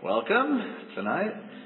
Welcome tonight.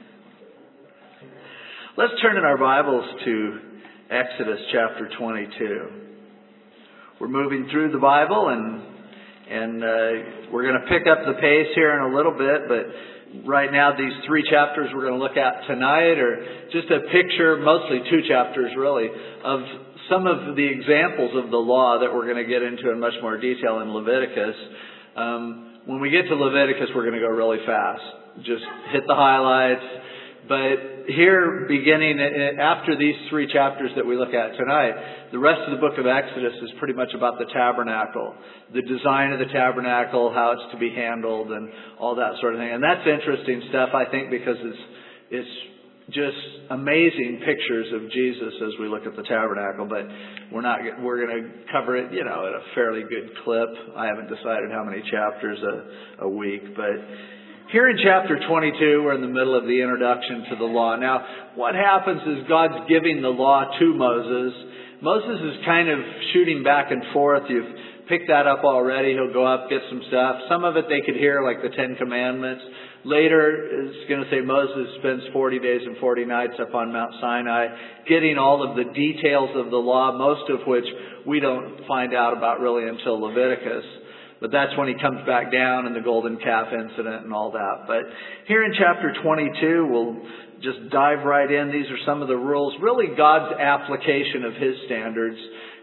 Let's turn in our Bibles to Exodus chapter 22. We're moving through the Bible and we're going to pick up the pace here in a little bit, but right now these three chapters we're going to look at tonight are just a picture, mostly two chapters really, of some of the examples of the law that we're going to get into in much more detail in Leviticus. When we get to Leviticus, we're going to go really fast. Just hit the highlights. But here, beginning after these three chapters that we look at tonight, the rest of the book of Exodus is pretty much about the tabernacle, the design of the tabernacle, how it's to be handled, and all that sort of thing. And that's interesting stuff, I think, because it's just amazing pictures of Jesus as we look at the tabernacle. But we're going to cover it, at a fairly good clip. I haven't decided how many chapters a week, but here in chapter 22, we're in the middle of the introduction to the law. Now, what happens is God's giving the law to Moses. Moses is kind of shooting back and forth. You've picked that up already. He'll go up, get some stuff. Some of it they could hear, like the Ten Commandments. Later, it's going to say Moses spends 40 days and 40 nights up on Mount Sinai, getting all of the details of the law, most of which we don't find out about really until Leviticus. But that's when he comes back down and the golden calf incident and all that. But here in chapter 22, we'll just dive right in. These are some of the rules. Really God's application of His standards.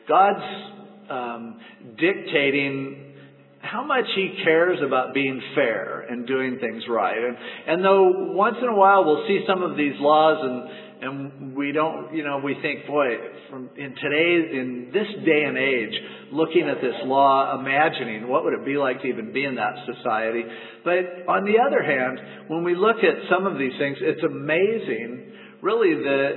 God's dictating how much He cares about being fair and doing things right. And though once in a while we'll see some of these laws and we don't, we think, boy, in this day and age, looking at this law, imagining what would it be like to even be in that society. But on the other hand, when we look at some of these things, it's amazing, really,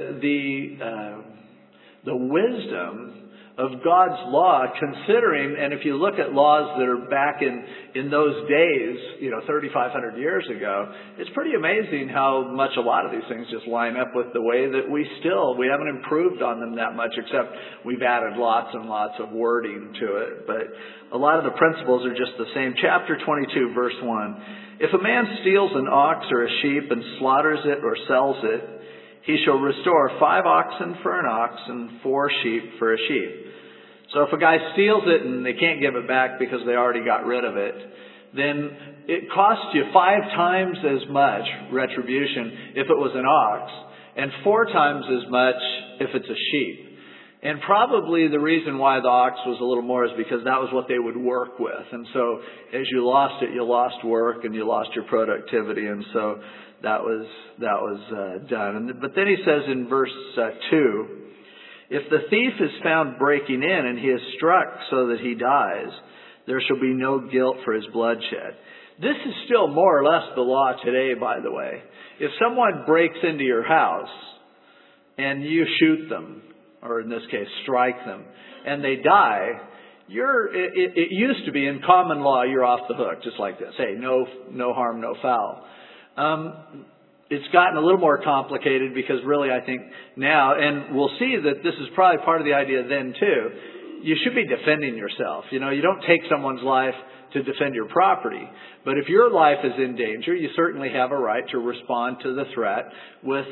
the wisdom of God's law, considering, and if you look at laws that are back in those days, 3,500 years ago, it's pretty amazing how much a lot of these things just line up with the way that we haven't improved on them that much, except we've added lots and lots of wording to it. But a lot of the principles are just the same. Chapter 22, verse 1. If a man steals an ox or a sheep and slaughters it or sells it, he shall restore 5 oxen for an ox and 4 sheep for a sheep. So if a guy steals it and they can't give it back because they already got rid of it, then it costs you 5 times as much retribution if it was an ox, and 4 times as much if it's a sheep. And probably the reason why the ox was a little more is because that was what they would work with. And so as you lost it, you lost work and you lost your productivity. And so that was done. But then he says in verse 2, if the thief is found breaking in and he is struck so that he dies, there shall be no guilt for his bloodshed. This is still more or less the law today, by the way. If someone breaks into your house and you shoot them, or in this case, strike them, and they die, it used to be in common law, you're off the hook, just like this. Hey, no harm, no foul. It's gotten a little more complicated because really I think now, and we'll see that this is probably part of the idea then too, you should be defending yourself. You don't take someone's life to defend your property. But if your life is in danger, you certainly have a right to respond to the threat with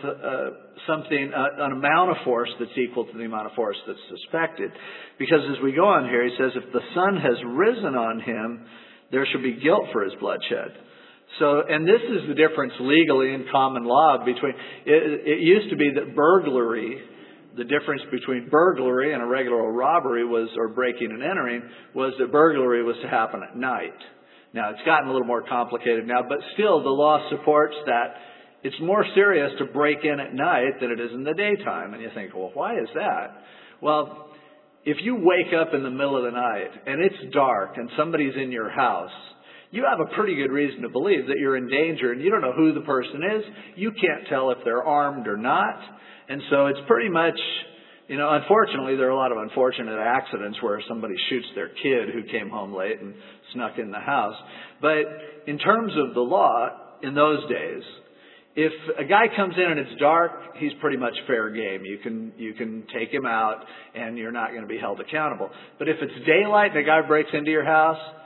an amount of force that's equal to the amount of force that's suspected. Because as we go on here, he says, if the sun has risen on him, there shall be guilt for his bloodshed. So, and this is the difference legally in common law between, it used to be that burglary, the difference between burglary and a regular robbery or breaking and entering, was that burglary was to happen at night. Now, it's gotten a little more complicated now, but still the law supports that it's more serious to break in at night than it is in the daytime. And you think, well, why is that? Well, if you wake up in the middle of the night and it's dark and somebody's in your house, you have a pretty good reason to believe that you're in danger and you don't know who the person is. You can't tell if they're armed or not. And so it's pretty much, unfortunately, there are a lot of unfortunate accidents where somebody shoots their kid who came home late and snuck in the house. But in terms of the law, in those days, if a guy comes in and it's dark, he's pretty much fair game. You can take him out and you're not going to be held accountable. But if it's daylight and a guy breaks into your house,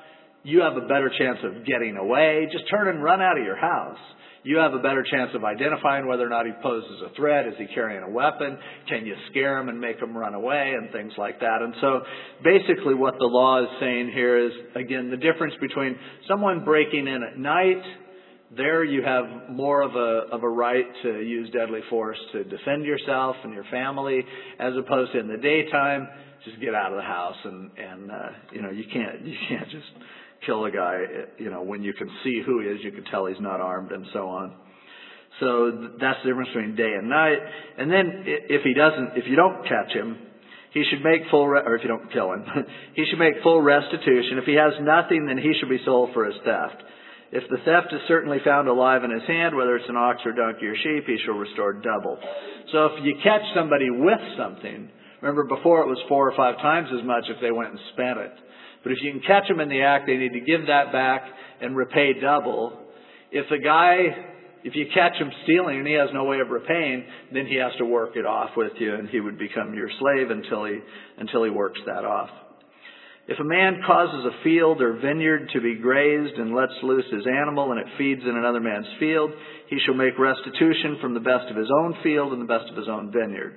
you have a better chance of getting away. Just turn and run out of your house. You have a better chance of identifying whether or not he poses a threat. Is he carrying a weapon? Can you scare him and make him run away and things like that? And so basically what the law is saying here is, again, the difference between someone breaking in at night, there you have more of a right to use deadly force to defend yourself and your family, as opposed to in the daytime, just get out of the house and you can't just kill a guy, when you can see who he is, you can tell he's not armed and so on. So that's the difference between day and night. And then if you don't catch him, he should make or if you don't kill him, he should make full restitution. If he has nothing, then he should be sold for his theft. If the theft is certainly found alive in his hand, whether it's an ox or donkey or sheep, he shall restore double. So if you catch somebody with something, remember before it was 4 or 5 times as much if they went and spent it. But if you can catch them in the act, they need to give that back and repay double. If you catch him stealing and he has no way of repaying, then he has to work it off with you, and he would become your slave until he works that off. If a man causes a field or vineyard to be grazed and lets loose his animal and it feeds in another man's field, he shall make restitution from the best of his own field and the best of his own vineyard.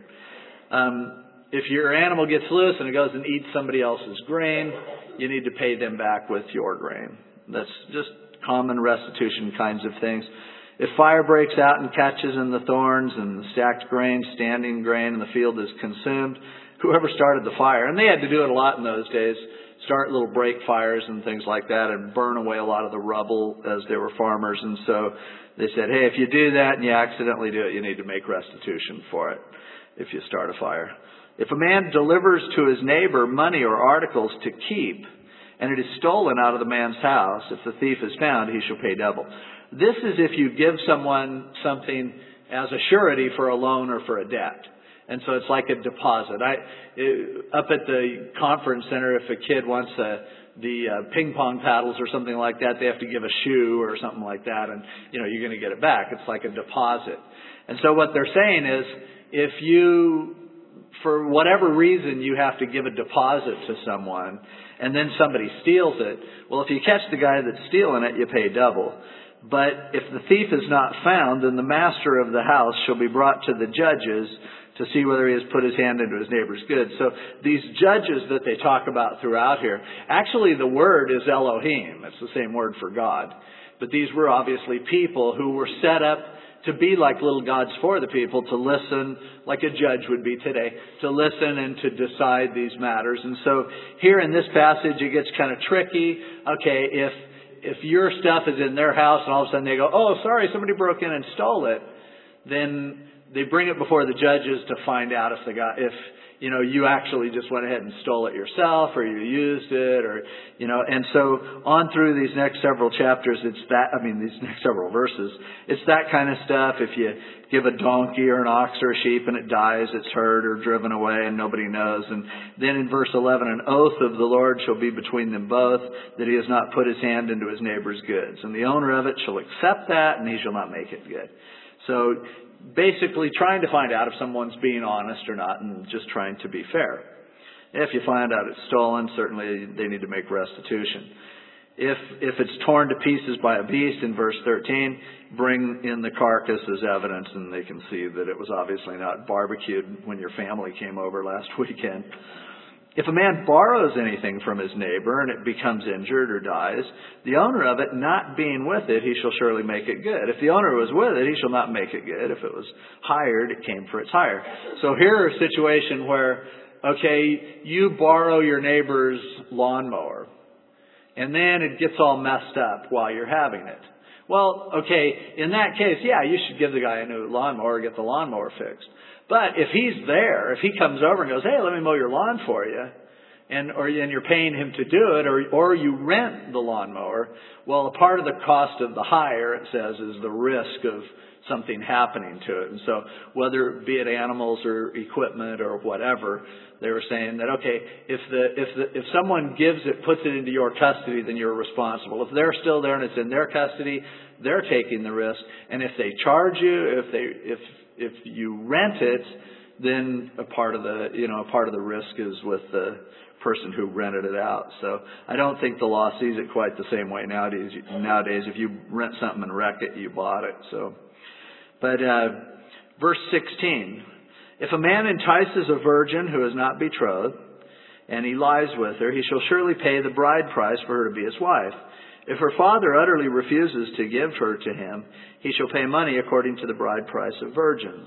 If your animal gets loose and it goes and eats somebody else's grain, you need to pay them back with your grain. That's just common restitution kinds of things. If fire breaks out and catches in the thorns and the stacked grain, standing grain in the field is consumed, whoever started the fire, and they had to do it a lot in those days, start little break fires and things like that and burn away a lot of the rubble as they were farmers. And so they said, hey, if you do that and you accidentally do it, you need to make restitution for it if you start a fire. If a man delivers to his neighbor money or articles to keep, and it is stolen out of the man's house, if the thief is found, he shall pay double. This is if you give someone something as a surety for a loan or for a debt. And so it's like a deposit. Up at the conference center, if a kid wants the ping pong paddles or something like that, they have to give a shoe or something like that, and you're going to get it back. It's like a deposit. And so what they're saying is, if you, for whatever reason, you have to give a deposit to someone, and then somebody steals it, well, if you catch the guy that's stealing it, you pay double. But if the thief is not found, then the master of the house shall be brought to the judges to see whether he has put his hand into his neighbor's goods. So these judges that they talk about throughout here, actually the word is Elohim. It's the same word for God. But these were obviously people who were set up to be like little gods for the people, to listen like a judge would be today, to listen and to decide these matters. And so here in this passage, it gets kind of tricky. Okay, if your stuff is in their house and all of a sudden they go, oh, sorry, somebody broke in and stole it, then they bring it before the judges to find out if you actually just went ahead and stole it yourself, or you used it, or, and so on through these next several chapters, these next several verses, it's that kind of stuff. If you give a donkey or an ox or a sheep and it dies, it's hurt or driven away and nobody knows. And then in verse 11, an oath of the Lord shall be between them both, that he has not put his hand into his neighbor's goods. And the owner of it shall accept that, and he shall not make it good. So basically trying to find out if someone's being honest or not, and just trying to be fair. If you find out it's stolen, certainly they need to make restitution. If it's torn to pieces by a beast, in verse 13, bring in the carcass as evidence, and they can see that it was obviously not barbecued when your family came over last weekend. If a man borrows anything from his neighbor and it becomes injured or dies, the owner of it not being with it, he shall surely make it good. If the owner was with it, he shall not make it good. If it was hired, it came for its hire. So here is a situation where, okay, you borrow your neighbor's lawnmower, and then it gets all messed up while you're having it. Well, okay, in that case, yeah, you should give the guy a new lawnmower or get the lawnmower fixed. But if he's there, if he comes over and goes, hey, let me mow your lawn for you, and you're paying him to do it, or you rent the lawnmower, well, a part of the cost of the hire, it says, is the risk of something happening to it. And so whether it be it animals or equipment or whatever, they were saying that, okay, if someone gives it, puts it into your custody, then you're responsible. If they're still there and it's in their custody, they're taking the risk. And if they charge you, if you rent it, then a part of the risk is with the person who rented it out. So I don't think the law sees it quite the same way nowadays. Nowadays, if you rent something and wreck it, you bought it. So, but verse 16, if a man entices a virgin who is not betrothed, and he lies with her, he shall surely pay the bride price for her to be his wife. If her father utterly refuses to give her to him, he shall pay money according to the bride price of virgins.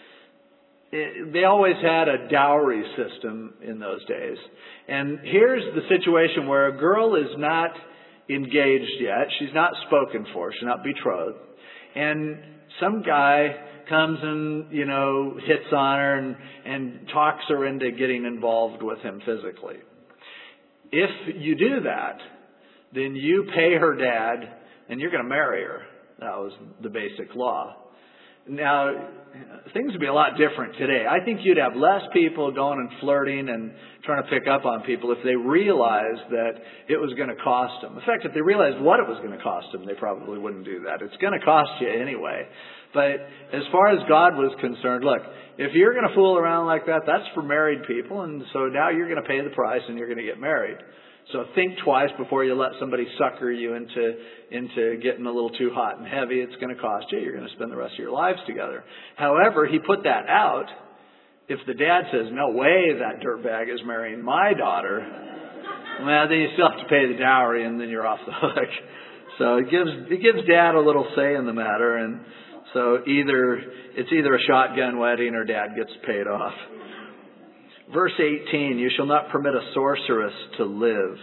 They always had a dowry system in those days. And here's the situation where a girl is not engaged yet. She's not spoken for. She's not betrothed. And some guy comes and, hits on her and talks her into getting involved with him physically. If you do that, then you pay her dad and you're going to marry her. That was the basic law. Now, things would be a lot different today. I think you'd have less people going and flirting and trying to pick up on people if they realized that it was going to cost them. In fact, if they realized what it was going to cost them, they probably wouldn't do that. It's going to cost you anyway. But as far as God was concerned, look, if you're going to fool around like that, that's for married people. And so now you're going to pay the price and you're going to get married. So think twice before you let somebody sucker you into getting a little too hot and heavy. It's going to cost you. You're going to spend the rest of your lives together. However, he put that out. If the dad says, no way that dirtbag is marrying my daughter, well, then you still have to pay the dowry and then you're off the hook. So it gives dad a little say in the matter. And so it's either a shotgun wedding or dad gets paid off. Verse 18, you shall not permit a sorceress to live.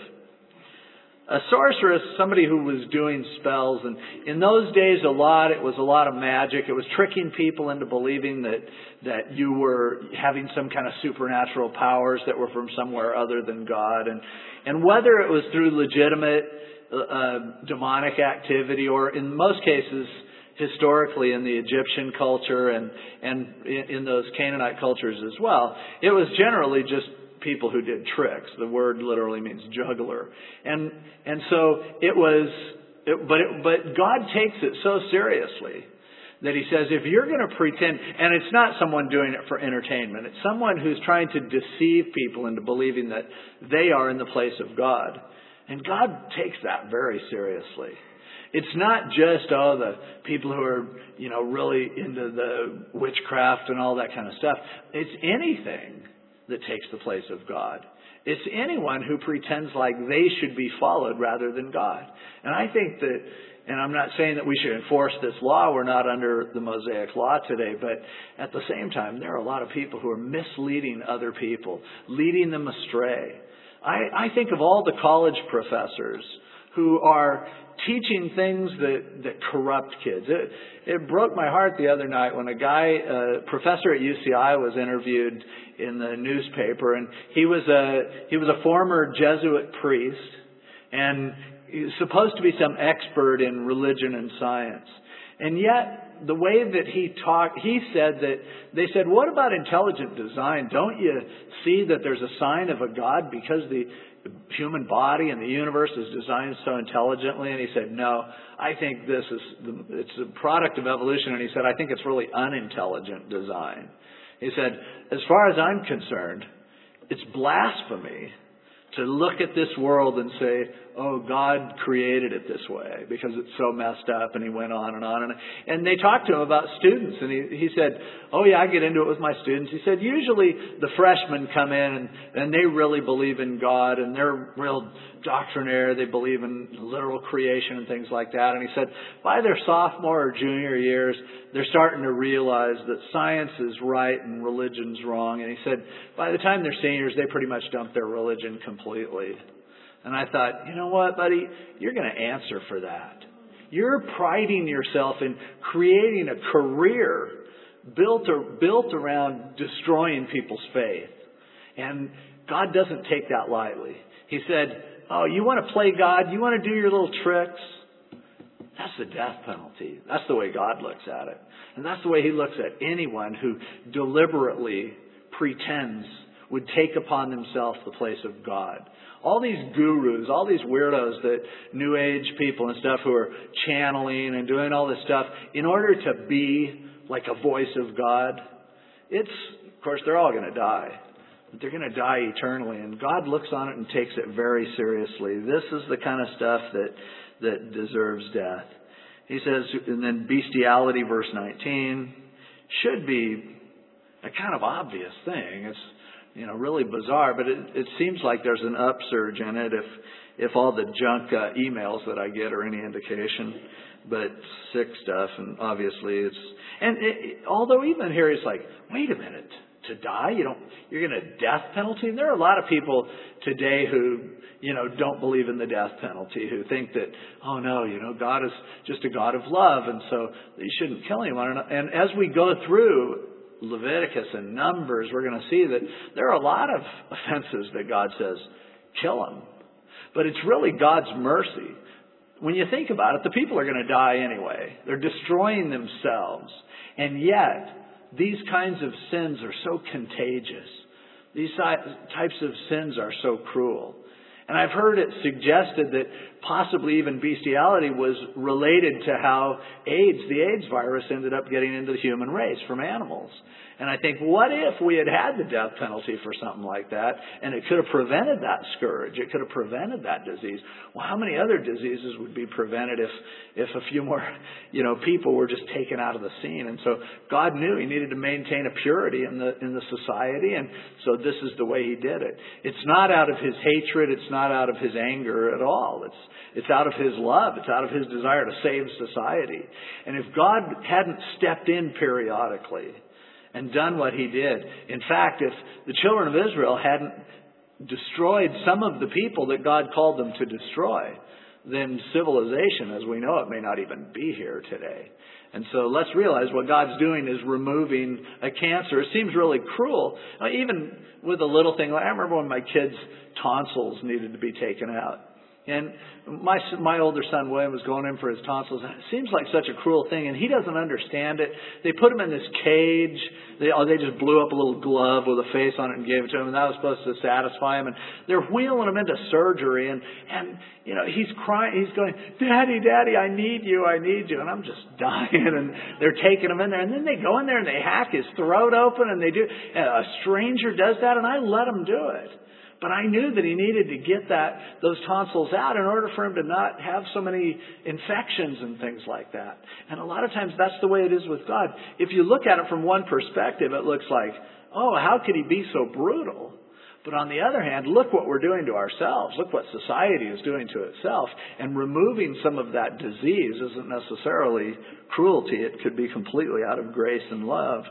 A sorceress, somebody who was doing spells, and in those days it was a lot of magic. It was tricking people into believing that you were having some kind of supernatural powers that were from somewhere other than God. And whether it was through legitimate demonic activity or in most cases historically in the Egyptian culture and in those Canaanite cultures as well, it was generally just people who did tricks. The word literally means juggler. And so it was, but God takes it so seriously that he says, if you're going to pretend, and it's not someone doing it for entertainment, it's someone who's trying to deceive people into believing that they are in the place of God. And God takes that very seriously. It's not just, the people who are, really into the witchcraft and all that kind of stuff. It's anything that takes the place of God. It's anyone who pretends like they should be followed rather than God. And I think that, and I'm not saying that we should enforce this law. We're not under the Mosaic Law today. But at the same time, there are a lot of people who are misleading other people, leading them astray. I think of all the college professors who are teaching things that corrupt kids. It broke my heart the other night when a professor at UCI was interviewed in the newspaper, and he was a former Jesuit priest, and he was supposed to be some expert in religion and science. And yet, the way that he talked, they said, what about intelligent design? Don't you see that there's a sign of a God because the human body and the universe is designed so intelligently? And he said, no, I think it's a product of evolution. And he said, I think it's really unintelligent design. He said, as far as I'm concerned, it's blasphemy to look at this world and say, oh, God created it this way because it's so messed up. And he went on and on. And they talked to him about students. And he said, oh, yeah, I get into it with my students. He said, usually the freshmen come in and they really believe in God and they're real doctrinaire. They believe in literal creation and things like that. And he said, by their sophomore or junior years, they're starting to realize that science is right and religion's wrong. And he said, by the time they're seniors, they pretty much dump their religion completely. And I thought, you know what, buddy? You're going to answer for that. You're priding yourself in creating a career built around destroying people's faith. And God doesn't take that lightly. He said, oh, you want to play God? You want to do your little tricks? That's the death penalty. That's the way God looks at it. And that's the way he looks at anyone who deliberately pretends would take upon themselves the place of God. All these gurus, all these weirdos that New Age people and stuff who are channeling and doing all this stuff in order to be like a voice of God, it's Of course, they're all going to die. But they're going to die eternally. And God looks on it and takes it very seriously. This is the kind of stuff that deserves death. He says, and then bestiality, verse 19, should be a kind of obvious thing. It's, really bizarre, but it seems like there's an upsurge in it if all the junk emails that I get are any indication. But sick stuff, and obviously although even here it's like, wait a minute, to die, you're going to death penalty? And there are a lot of people today who, don't believe in the death penalty, who think that, oh no, God is just a God of love, and so you shouldn't kill anyone. And as we go through Leviticus and Numbers, we're going to see that there are a lot of offenses that God says, kill them. But it's really God's mercy. When you think about it, the people are going to die anyway. They're destroying themselves. And yet, these kinds of sins are so contagious. These types of sins are so cruel. And I've heard it suggested that possibly even bestiality was related to how the AIDS virus ended up getting into the human race from animals. And I think, what if we had the death penalty for something like that, and it could have prevented that scourge? It could have prevented that disease. Well, how many other diseases would be prevented if a few more, people were just taken out of the scene? And so God knew He needed to maintain a purity in the society, and so this is the way He did it. It's not out of His hatred. It's not out of His anger at all. It's out of His love. It's out of His desire to save society. And if God hadn't stepped in periodically and done what He did. In fact, if the children of Israel hadn't destroyed some of the people that God called them to destroy, then civilization as we know it may not even be here today. And so let's realize what God's doing is removing a cancer. It seems really cruel. Even with a little thing, I remember when my kids' tonsils needed to be taken out. And my older son, William, was going in for his tonsils. And it seems like such a cruel thing, and he doesn't understand it. They put him in this cage. They just blew up a little glove with a face on it and gave it to him, and that was supposed to satisfy him. And they're wheeling him into surgery, and he's crying. He's going, Daddy, Daddy, I need you, I need you. And I'm just dying, and they're taking him in there. And then they go in there and they hack his throat open, and they do. A stranger does that, and I let him do it. But I knew that he needed to get those tonsils out in order for him to not have so many infections and things like that. And a lot of times that's the way it is with God. If you look at it from one perspective, it looks like, oh, how could He be so brutal? But on the other hand, look what we're doing to ourselves. Look what society is doing to itself. And removing some of that disease isn't necessarily cruelty. It could be completely out of grace and love.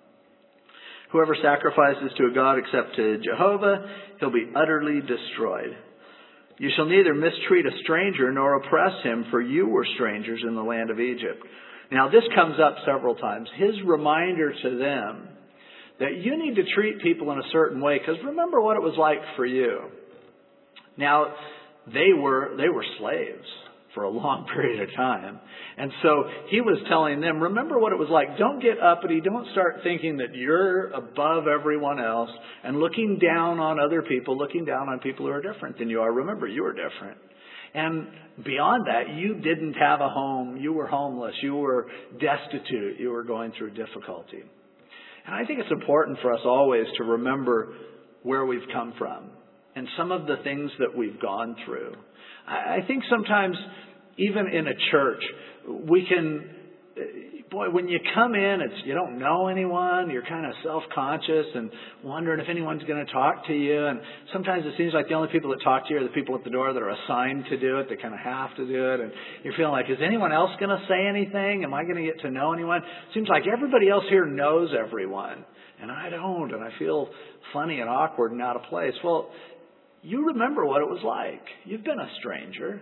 Whoever sacrifices to a god except to Jehovah, he'll be utterly destroyed. You shall neither mistreat a stranger nor oppress him, for you were strangers in the land of Egypt. Now, this comes up several times. His reminder to them that you need to treat people in a certain way, because remember what it was like for you. Now, they were slaves for a long period of time. And so He was telling them, remember what it was like. Don't get uppity. Don't start thinking that you're above everyone else and looking down on other people, looking down on people who are different than you are. Remember, you are different. And beyond that, you didn't have a home. You were homeless. You were destitute. You were going through difficulty. And I think it's important for us always to remember where we've come from and some of the things that we've gone through. I think sometimes, even in a church, we can, when you come in, you don't know anyone, you're kind of self-conscious and wondering if anyone's going to talk to you. And sometimes it seems like the only people that talk to you are the people at the door that are assigned to do it. They kind of have to do it. And you're feeling like, is anyone else going to say anything? Am I going to get to know anyone? It seems like everybody else here knows everyone. And I don't. And I feel funny and awkward and out of place. Well, you remember what it was like. You've been a stranger.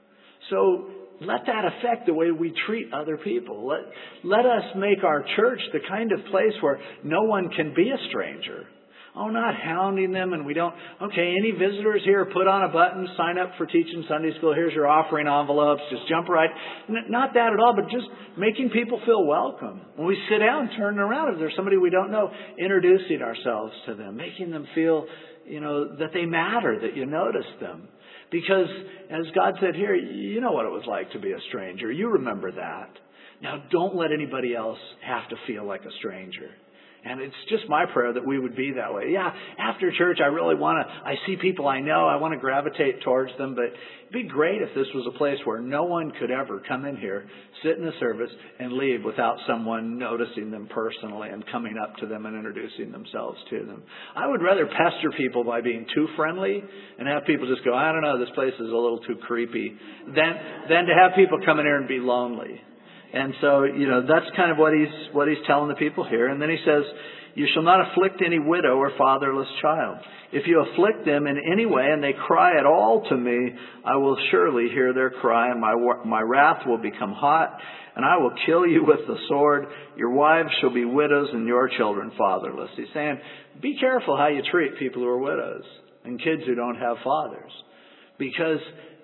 So let that affect the way we treat other people. Let us make our church the kind of place where no one can be a stranger. Oh, not hounding them, and we don't, okay, any visitors here, put on a button, sign up for teaching Sunday school, here's your offering envelopes, just jump right. Not that at all, but just making people feel welcome. When we sit down, turning around, if there's somebody we don't know, introducing ourselves to them, making them feel that they matter, that you notice them. Because, as God said here, you know what it was like to be a stranger. You remember that. Now, don't let anybody else have to feel like a stranger. And it's just my prayer that we would be that way. Yeah, after church, I see people I know, I want to gravitate towards them, but it'd be great if this was a place where no one could ever come in here, sit in the service, and leave without someone noticing them personally and coming up to them and introducing themselves to them. I would rather pester people by being too friendly and have people just go, I don't know, this place is a little too creepy, than to have people come in here and be lonely. And so, that's kind of what he's telling the people here. And then he says, you shall not afflict any widow or fatherless child. If you afflict them in any way and they cry at all to me, I will surely hear their cry, and my wrath will become hot, and I will kill you with the sword. Your wives shall be widows and your children fatherless. He's saying, be careful how you treat people who are widows and kids who don't have fathers. Because,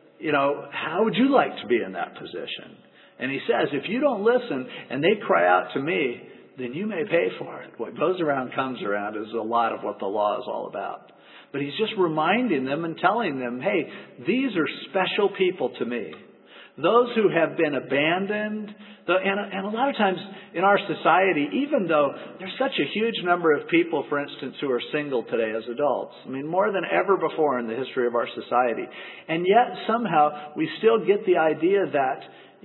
how would you like to be in that position? And he says, if you don't listen and they cry out to me, then you may pay for it. What goes around comes around is a lot of what the law is all about. But he's just reminding them and telling them, hey, these are special people to me. Those who have been abandoned. And a lot of times in our society, even though there's such a huge number of people, for instance, who are single today as adults. I mean, more than ever before in the history of our society. And yet somehow we still get the idea that,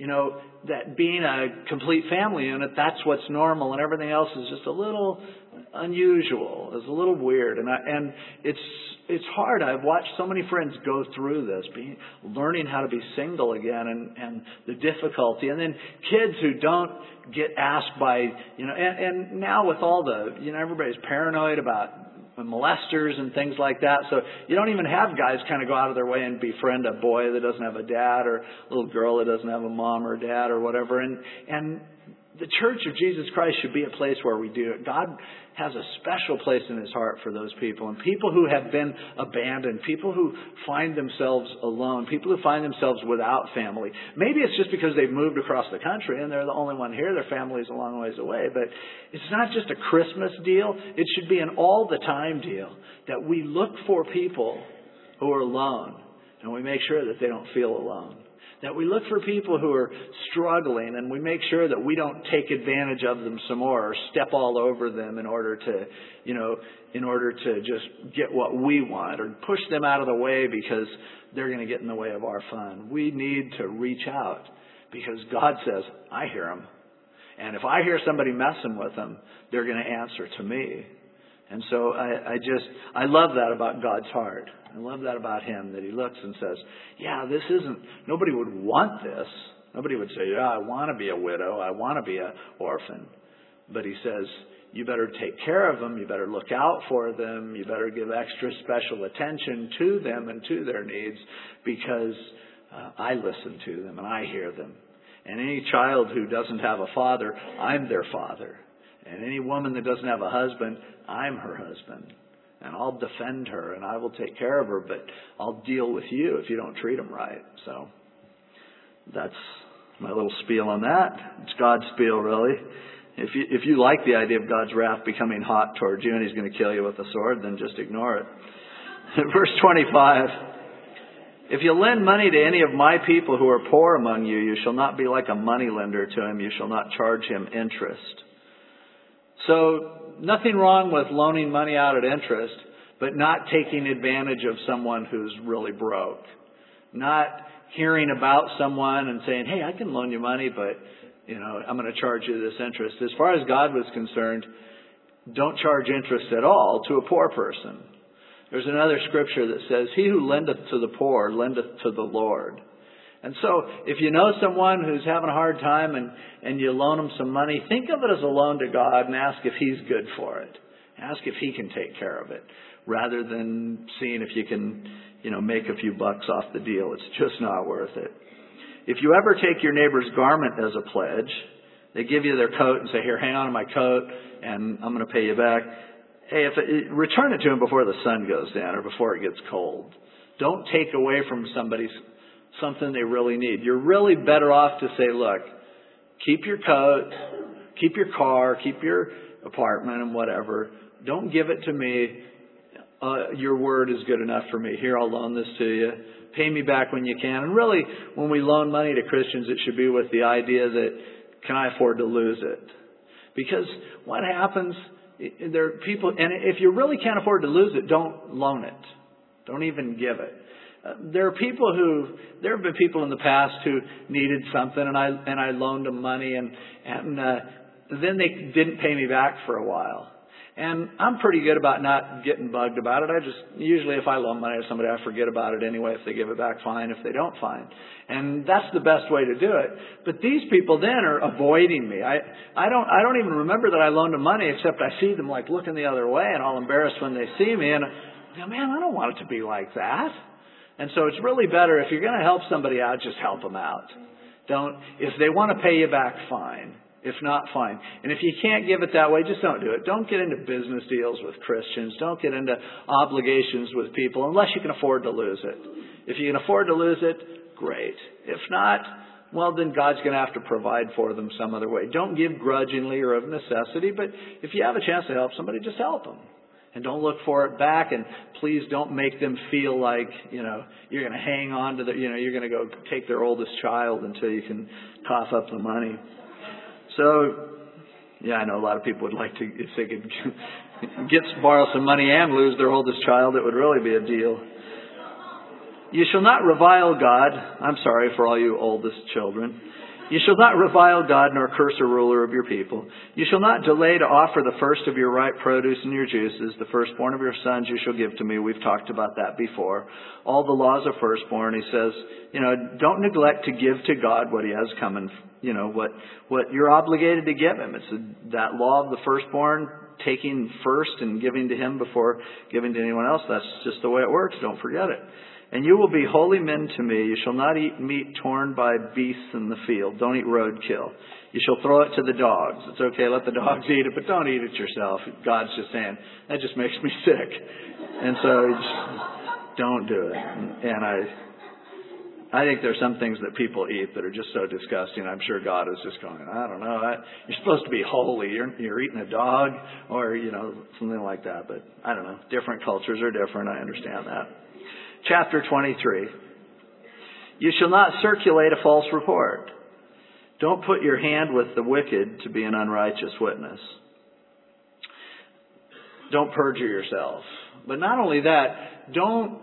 that being a complete family unit, that's what's normal, and everything else is just a little unusual. It's a little weird, and it's hard. I've watched so many friends go through this, learning how to be single again, and the difficulty, and then kids who don't get asked by, and now with all the, everybody's paranoid about molesters and things like that. So you don't even have guys kind of go out of their way and befriend a boy that doesn't have a dad, or a little girl that doesn't have a mom or dad or whatever. And the Church of Jesus Christ should be a place where we do it. God has a special place in His heart for those people. And people who have been abandoned, people who find themselves alone, people who find themselves without family. Maybe it's just because they've moved across the country and they're the only one here. Their family's a long ways away. But it's not just a Christmas deal. It should be an all-the-time deal. That we look for people who are alone and we make sure that they don't feel alone. That we look for people who are struggling and we make sure that we don't take advantage of them some more or step all over them in order to just get what we want or push them out of the way because they're going to get in the way of our fun. We need to reach out because God says, I hear them. And if I hear somebody messing with them, they're going to answer to me. And so I love that about God's heart. I love that about Him, that He looks and says, yeah, nobody would want this. Nobody would say, yeah, I want to be a widow. I want to be an orphan. But He says, you better take care of them. You better look out for them. You better give extra special attention to them and to their needs because I listen to them and I hear them. And any child who doesn't have a father, I'm their father. And any woman that doesn't have a husband, I'm her husband. And I'll defend her and I will take care of her, but I'll deal with you if you don't treat them right. So that's my little spiel on that. It's God's spiel, really. If you like the idea of God's wrath becoming hot towards you and He's going to kill you with a sword, then just ignore it. Verse 25. If you lend money to any of my people who are poor among you, you shall not be like a moneylender to him. You shall not charge him interest. So nothing wrong with loaning money out at interest, but not taking advantage of someone who's really broke. Not hearing about someone and saying, hey, I can loan you money, but I'm going to charge you this interest. As far as God was concerned, don't charge interest at all to a poor person. There's another scripture that says, he who lendeth to the poor lendeth to the Lord. And so if you know someone who's having a hard time and you loan them some money, think of it as a loan to God and ask if He's good for it. Ask if He can take care of it rather than seeing if you can, make a few bucks off the deal. It's just not worth it. If you ever take your neighbor's garment as a pledge, they give you their coat and say, here, hang on to my coat and I'm going to pay you back. Hey, return it to them before the sun goes down or before it gets cold. Don't take away from somebody something they really need. You're really better off to say, look, keep your coat, keep your car, keep your apartment and whatever. Don't give it to me. Your word is good enough for me. Here, I'll loan this to you. Pay me back when you can. And really, when we loan money to Christians, it should be with the idea that, can I afford to lose it? Because what happens There are people, and if you really can't afford to lose it, don't loan it. Don't even give it. There have been people in the past who needed something, and I loaned them money, and then they didn't pay me back for a while. And I'm pretty good about not getting bugged about it. Usually if I loan money to somebody, I forget about it anyway. If they give it back, fine. If they don't, fine. And that's the best way to do it. But these people then are avoiding me. I don't even remember that I loaned them money, except I see them like looking the other way and all embarrassed when they see me. And I go, man, I don't want it to be like that. And so it's really better if you're going to help somebody out, just help them out. If they want to pay you back, fine. If not, fine. And if you can't give it that way, just don't do it. Don't get into business deals with Christians. Don't get into obligations with people unless you can afford to lose it. If you can afford to lose it, great. If not, well, then God's going to have to provide for them some other way. Don't give grudgingly or of necessity, but if you have a chance to help somebody, just help them. And don't look for it back, and please don't make them feel like, you're going to hang on to you're going to go take their oldest child until you can cough up the money. So, I know a lot of people would like to, if they could borrow some money and lose their oldest child, it would really be a deal. You shall not revile God. I'm sorry for all you oldest children. You shall not revile God nor curse a ruler of your people. You shall not delay to offer the first of your ripe produce and your juices. The firstborn of your sons you shall give to me. We've talked about that before. All the laws of firstborn, he says, don't neglect to give to God what he has coming, what you're obligated to give him. It's that law of the firstborn, taking first and giving to him before giving to anyone else. That's just the way it works. Don't forget it. And you will be holy men to me. You shall not eat meat torn by beasts in the field. Don't eat roadkill. You shall throw it to the dogs. It's okay, let the dogs eat it, but don't eat it yourself. God's just saying, that just makes me sick. And so just don't do it. And I think there's some things that people eat that are just so disgusting. I'm sure God is just going, I don't know. You're supposed to be holy. You're eating a dog or, something like that. But I don't know. Different cultures are different. I understand that. Chapter 23. You shall not circulate a false report. Don't put your hand with the wicked to be an unrighteous witness. Don't perjure yourself. But not only that, don't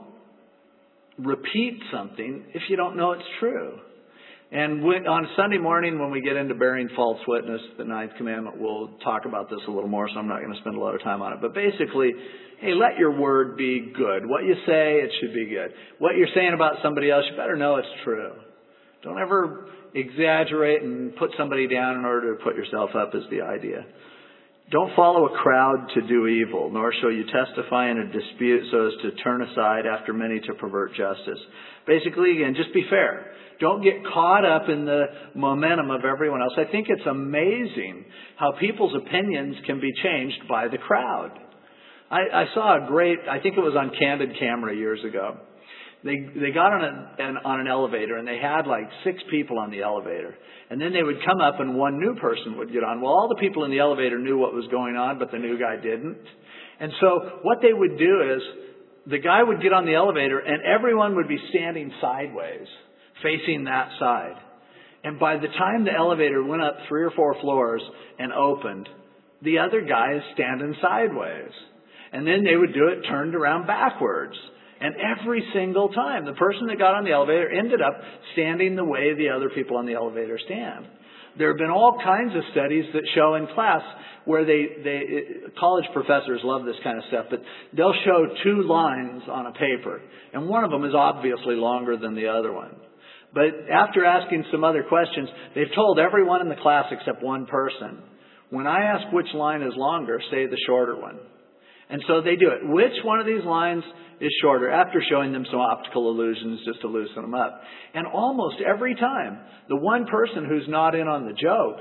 repeat something if you don't know it's true. And on Sunday morning, when we get into bearing false witness, the 9th commandment, we'll talk about this a little more, so I'm not going to spend a lot of time on it. But basically, hey, let your word be good. What you say, it should be good. What you're saying about somebody else, you better know it's true. Don't ever exaggerate and put somebody down in order to put yourself up, is the idea. Don't follow a crowd to do evil, nor shall you testify in a dispute so as to turn aside after many to pervert justice. Basically, again, just be fair. Don't get caught up in the momentum of everyone else. I think it's amazing how people's opinions can be changed by the crowd. I saw I think it was on Candid Camera years ago. They got on an elevator, and they had like 6 people on the elevator. And then they would come up and one new person would get on. Well, all the people in the elevator knew what was going on, but the new guy didn't. And so what they would do is the guy would get on the elevator and everyone would be standing sideways, facing that side. And by the time the elevator went up 3 or 4 floors and opened, the other guy is standing sideways. And then they would do it turned around backwards. And every single time, the person that got on the elevator ended up standing the way the other people on the elevator stand. There have been all kinds of studies that show in class where college professors love this kind of stuff, but they'll show 2 lines on a paper, and one of them is obviously longer than the other one. But after asking some other questions, they've told everyone in the class except one person, when I ask which line is longer, say the shorter one. And so they do it. Which one of these lines is shorter? After showing them some optical illusions just to loosen them up. And almost every time, the one person who's not in on the joke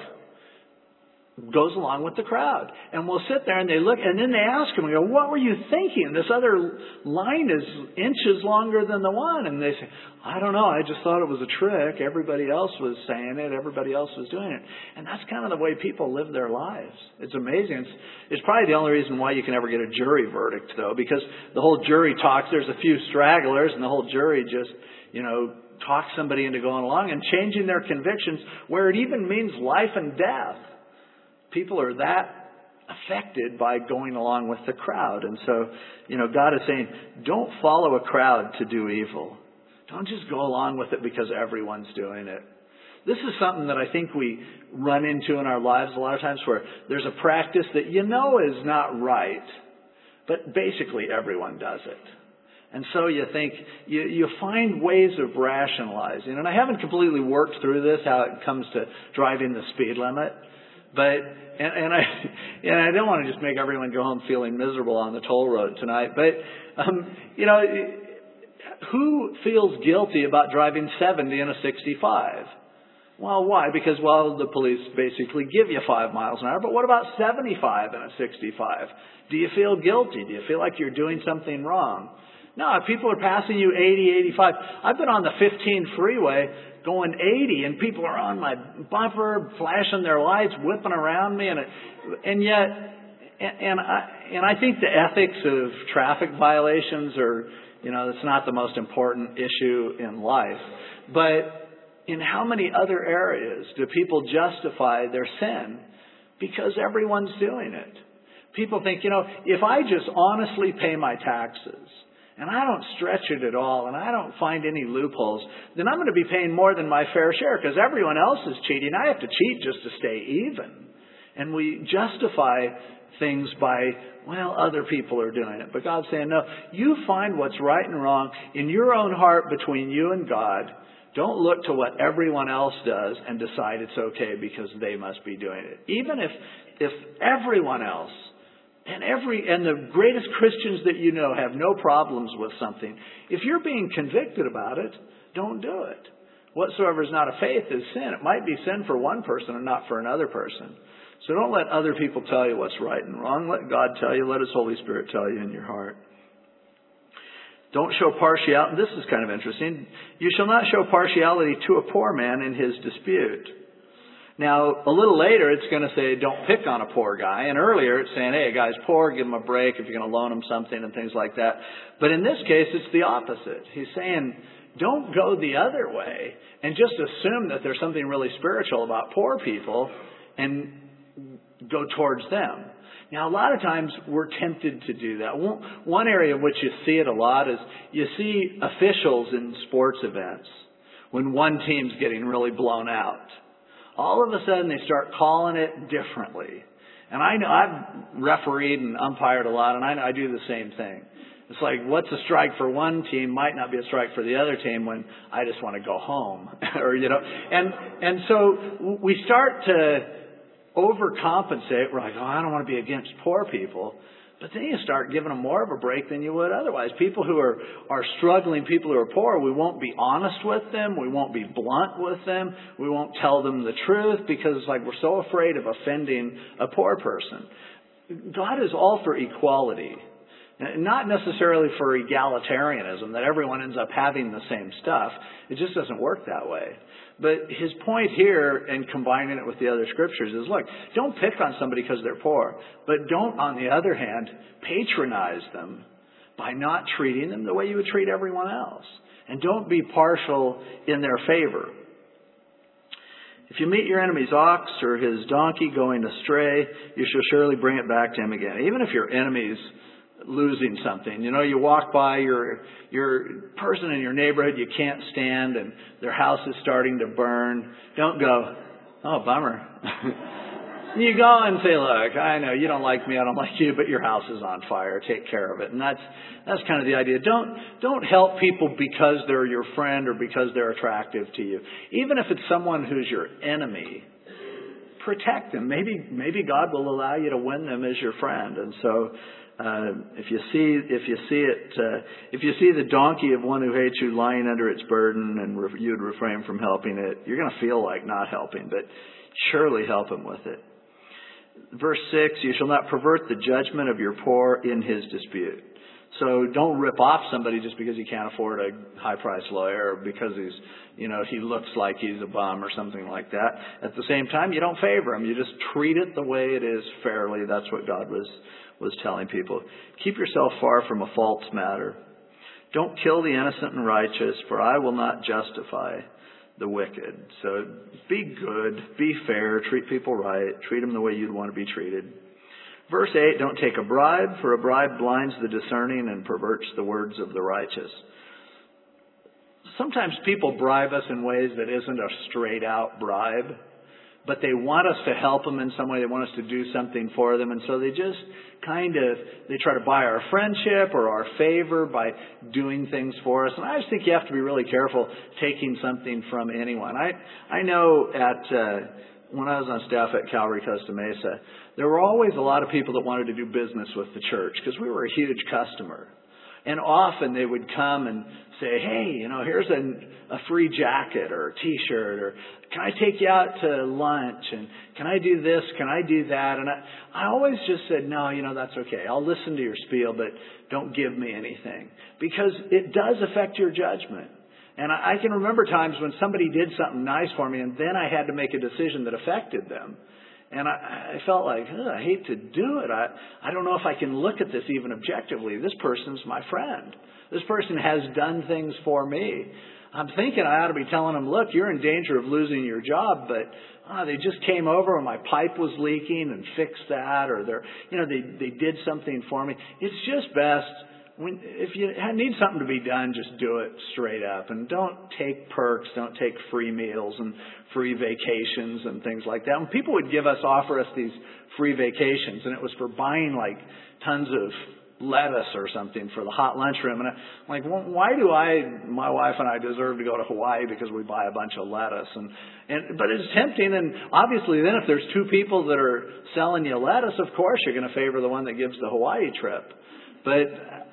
goes along with the crowd. And we'll sit there and they look, and then they ask him, we go, what were you thinking? This other line is inches longer than the one. And they say, I don't know. I just thought it was a trick. Everybody else was saying it. Everybody else was doing it. And that's kind of the way people live their lives. It's amazing. It's probably the only reason why you can ever get a jury verdict, though, because the whole jury talks. There's a few stragglers, and the whole jury just, talks somebody into going along and changing their convictions where it even means life and death. People are that affected by going along with the crowd. And so, God is saying, don't follow a crowd to do evil. Don't just go along with it because everyone's doing it. This is something that I think we run into in our lives a lot of times, where there's a practice that is not right, but basically everyone does it. And so you think, you find ways of rationalizing. And I haven't completely worked through this, how it comes to driving the speed limit. But, and I don't want to just make everyone go home feeling miserable on the toll road tonight. But, who feels guilty about driving 70 in a 65? Well, why? Because, the police basically give you 5 miles an hour. But what about 75 in a 65? Do you feel guilty? Do you feel like you're doing something wrong? No, people are passing you 80, 85. I've been on the 15 freeway going 80, and people are on my bumper, flashing their lights, whipping around me, and I think the ethics of traffic violations are, it's not the most important issue in life. But in how many other areas do people justify their sin? Because everyone's doing it. People think, if I just honestly pay my taxes, and I don't stretch it at all, and I don't find any loopholes, then I'm going to be paying more than my fair share because everyone else is cheating. I have to cheat just to stay even. And we justify things by, other people are doing it. But God's saying, no, you find what's right and wrong in your own heart between you and God. Don't look to what everyone else does and decide it's okay because they must be doing it. Even if everyone else and the greatest Christians that have no problems with something, if you're being convicted about it, don't do it. Whatsoever is not of faith is sin. It might be sin for one person and not for another person. So don't let other people tell you what's right and wrong. Let God tell you. Let His Holy Spirit tell you in your heart. Don't show partiality. This is kind of interesting. You shall not show partiality to a poor man in his dispute. Now, a little later, it's going to say, don't pick on a poor guy. And earlier, it's saying, hey, a guy's poor, give him a break if you're going to loan him something and things like that. But in this case, it's the opposite. He's saying, don't go the other way and just assume that there's something really spiritual about poor people and go towards them. Now, a lot of times we're tempted to do that. One area in which you see it a lot is you see officials in sports events when one team's getting really blown out. All of a sudden they start calling it differently. And I know I've refereed and umpired a lot, and I do the same thing. It's like what's a strike for one team might not be a strike for the other team when I just want to go home. And so we start to overcompensate. We're like, I don't want to be against poor people. But then you start giving them more of a break than you would otherwise. People who are struggling, people who are poor, we won't be honest with them. We won't be blunt with them. We won't tell them the truth because we're so afraid of offending a poor person. God is all for equality. Not necessarily for egalitarianism, that everyone ends up having the same stuff. It just doesn't work that way. But his point here, in combining it with the other scriptures, is look, don't pick on somebody because they're poor. But don't, on the other hand, patronize them by not treating them the way you would treat everyone else. And don't be partial in their favor. If you meet your enemy's ox or his donkey going astray, you shall surely bring it back to him again. Even if your enemy's losing something. You walk by your person in your neighborhood you can't stand and their house is starting to burn. Don't go, oh, bummer. You go and say, look, I know you don't like me, I don't like you, but your house is on fire. Take care of it. And that's kind of the idea. Don't help people because they're your friend or because they're attractive to you. Even if it's someone who's your enemy, protect them. Maybe God will allow you to win them as your friend. And so if you see the donkey of one who hates you lying under its burden and you'd refrain from helping it, you're going to feel like not helping, but surely help him with it. Verse 6, you shall not pervert the judgment of your poor in his dispute. So don't rip off somebody just because he can't afford a high-priced lawyer or because he looks like he's a bum or something like that. At the same time, you don't favor him. You just treat it the way it is fairly. That's what God was telling people. Keep yourself far from a false matter. Don't kill the innocent and righteous, for I will not justify the wicked. So be good, be fair, treat people right, treat them the way you'd want to be treated. Verse 8, don't take a bribe, for a bribe blinds the discerning and perverts the words of the righteous. Sometimes people bribe us in ways that isn't a straight out bribe, but they want us to help them in some way. They want us to do something for them. And so they just they try to buy our friendship or our favor by doing things for us. And I just think you have to be really careful taking something from anyone. I know when I was on staff at Calvary Costa Mesa, there were always a lot of people that wanted to do business with the church because we were a huge customer. And often they would come and say, hey, here's a free jacket or a T-shirt, or can I take you out to lunch? And can I do this? Can I do that? And I always just said, no, that's okay. I'll listen to your spiel, but don't give me anything. Because it does affect your judgment. And I can remember times when somebody did something nice for me, and then I had to make a decision that affected them. And I felt like, I hate to do it. I don't know if I can look at this even objectively. This person's my friend. This person has done things for me. I'm thinking I ought to be telling them, look, you're in danger of losing your job, but they just came over and my pipe was leaking and fixed that, or they did something for me. It's just best if you need something to be done, just do it straight up. And don't take perks, don't take free meals and free vacations and things like that. When people would offer us these free vacations, and it was for buying like tons of lettuce or something for the hot lunchroom. And I'm like, well, why do my wife and I deserve to go to Hawaii because we buy a bunch of lettuce? But it's tempting. And obviously then if there's two people that are selling you lettuce, of course you're going to favor the one that gives the Hawaii trip. But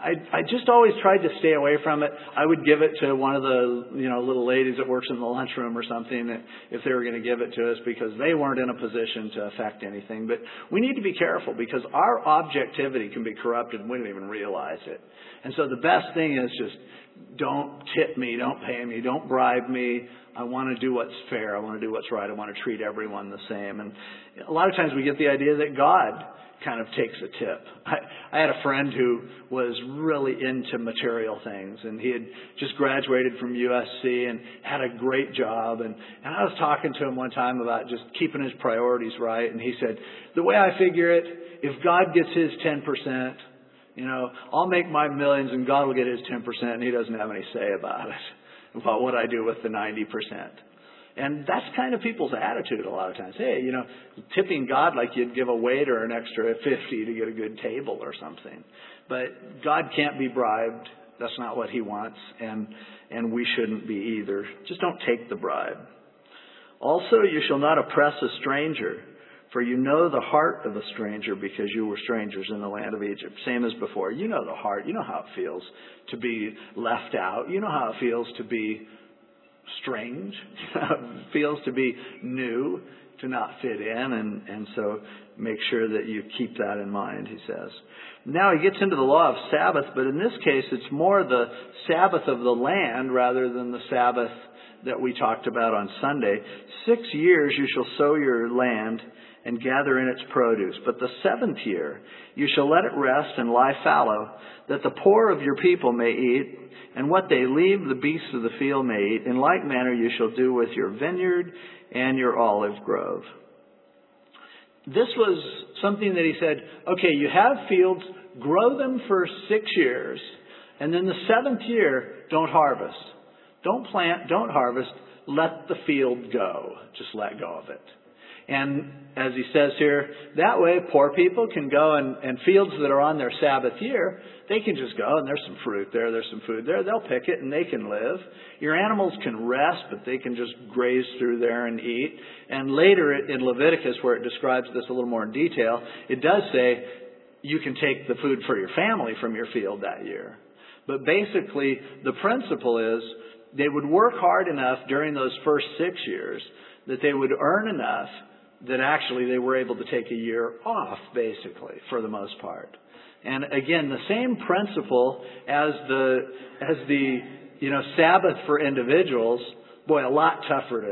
I just always tried to stay away from it. I would give it to one of the little ladies that works in the lunchroom or something if they were going to give it to us, because they weren't in a position to affect anything. But we need to be careful because our objectivity can be corrupted and we don't even realize it. And so the best thing is just don't tip me, don't pay me, don't bribe me. I want to do what's fair. I want to do what's right. I want to treat everyone the same. And a lot of times we get the idea that God kind of takes a tip. I had a friend who was really into material things, and he had just graduated from USC and had a great job. And I was talking to him one time about just keeping his priorities right. And he said, the way I figure it, if God gets his 10%, I'll make my millions and God will get his 10%, and he doesn't have any say about it, about what I do with the 90%. And that's kind of people's attitude a lot of times. Hey, tipping God like you'd give a waiter an extra 50 to get a good table or something. But God can't be bribed. That's not what he wants. And we shouldn't be either. Just don't take the bribe. Also, you shall not oppress a stranger, for you know the heart of a stranger because you were strangers in the land of Egypt. Same as before. You know the heart. You know how it feels to be left out. You know how it feels to be strange, feels to be new, to not fit in, and so make sure that you keep that in mind, he says. Now he gets into the law of Sabbath, but in this case it's more the Sabbath of the land rather than the Sabbath that we talked about on Sunday. 6 years you shall sow your land and gather in its produce, but the 7th year you shall let it rest and lie fallow, that the poor of your people may eat, and what they leave the beasts of the field may eat. In like manner you shall do with your vineyard and your olive grove. This was something that he said, okay, you have fields, grow them for 6 years, and then the 7th year, don't harvest. Don't plant, don't harvest, let the field go. Just let go of it. And as he says here, that way poor people can go and fields that are on their Sabbath year, they can just go and there's some fruit there, there's some food there. They'll pick it and they can live. Your animals can rest, but they can just graze through there and eat. And later in Leviticus, where it describes this a little more in detail, it does say you can take the food for your family from your field that year. But basically, the principle is they would work hard enough during those first 6 years that they would earn enough that actually they were able to take a year off, basically, for the most part. And again, the same principle as the Sabbath for individuals. Boy, a lot tougher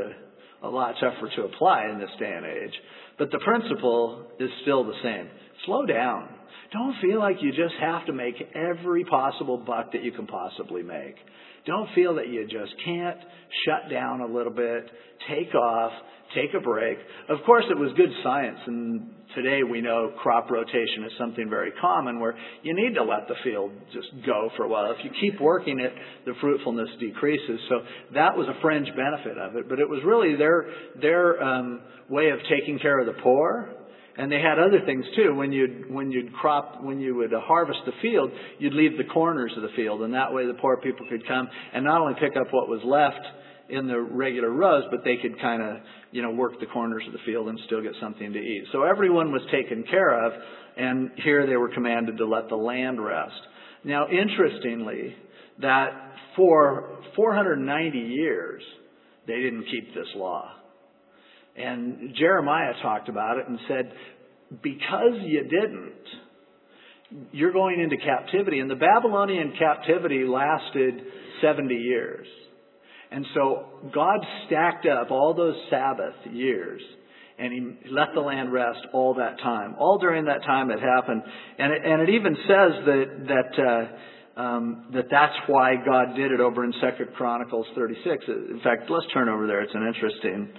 to apply in this day and age. But the principle is still the same. Slow down. Don't feel like you just have to make every possible buck that you can possibly make. Don't feel that you just can't shut down a little bit, take off, take a break. Of course, it was good science, and today we know crop rotation is something very common where you need to let the field just go for a while. If you keep working it, the fruitfulness decreases. So that was a fringe benefit of it, but it was really their way of taking care of the poor. And they had other things too. When you would harvest the field, you'd leave the corners of the field, and that way the poor people could come and not only pick up what was left in the regular rows, but they could kind of, work the corners of the field and still get something to eat. So everyone was taken care of, and here they were commanded to let the land rest. Now, interestingly, that for 490 years, they didn't keep this law. And Jeremiah talked about it and said, because you didn't, you're going into captivity. And the Babylonian captivity lasted 70 years. And so God stacked up all those Sabbath years, and He let the land rest all that time. All during that time it happened. And it even says that's why God did it over in 2 Chronicles 36. In fact, let's turn over there. It's an interesting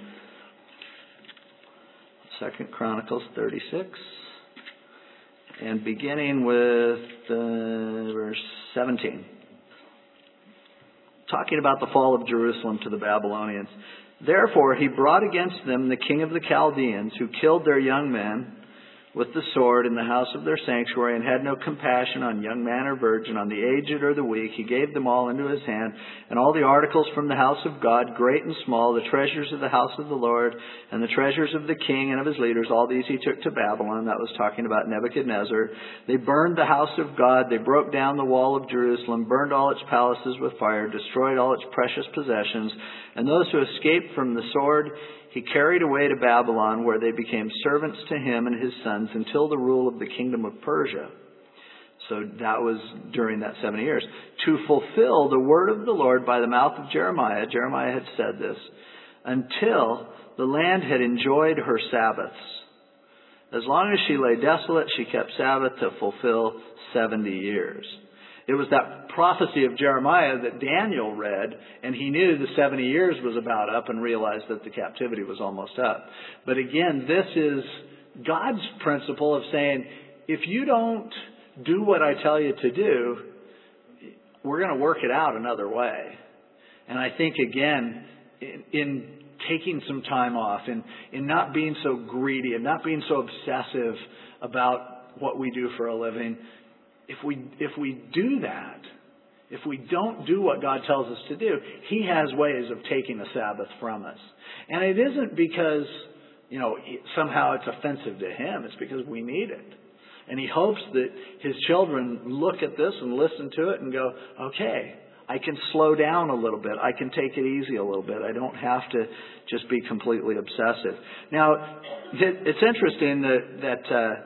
2 Chronicles 36. And beginning with verse 17. Talking about the fall of Jerusalem to the Babylonians. Therefore he brought against them the king of the Chaldeans, who killed their young men with the sword in the house of their sanctuary, and had no compassion on young man or virgin, on the aged or the weak. He gave them all into his hand, and all the articles from the house of God, great and small, the treasures of the house of the Lord, and the treasures of the king and of his leaders, all these he took to Babylon. That was talking about Nebuchadnezzar. They burned the house of God. They broke down the wall of Jerusalem, burned all its palaces with fire, destroyed all its precious possessions. And those who escaped from the sword He carried away to Babylon, where they became servants to him and his sons until the rule of the kingdom of Persia. So that was during that 70 years. To fulfill the word of the Lord by the mouth of Jeremiah, Jeremiah had said this, until the land had enjoyed her Sabbaths. As long as she lay desolate, she kept Sabbath to fulfill 70 years. It was that prophecy of Jeremiah that Daniel read, and he knew the 70 years was about up and realized that the captivity was almost up. But again, this is God's principle of saying, if you don't do what I tell you to do, we're going to work it out another way. And I think, again, in taking some time off, in not being so greedy and not being so obsessive about what we do for a living, if we do that, if we don't do what God tells us to do, He has ways of taking the Sabbath from us. And it isn't because, somehow it's offensive to Him. It's because we need it. And He hopes that His children look at this and listen to it and go, okay, I can slow down a little bit. I can take it easy a little bit. I don't have to just be completely obsessive. Now, it's interesting that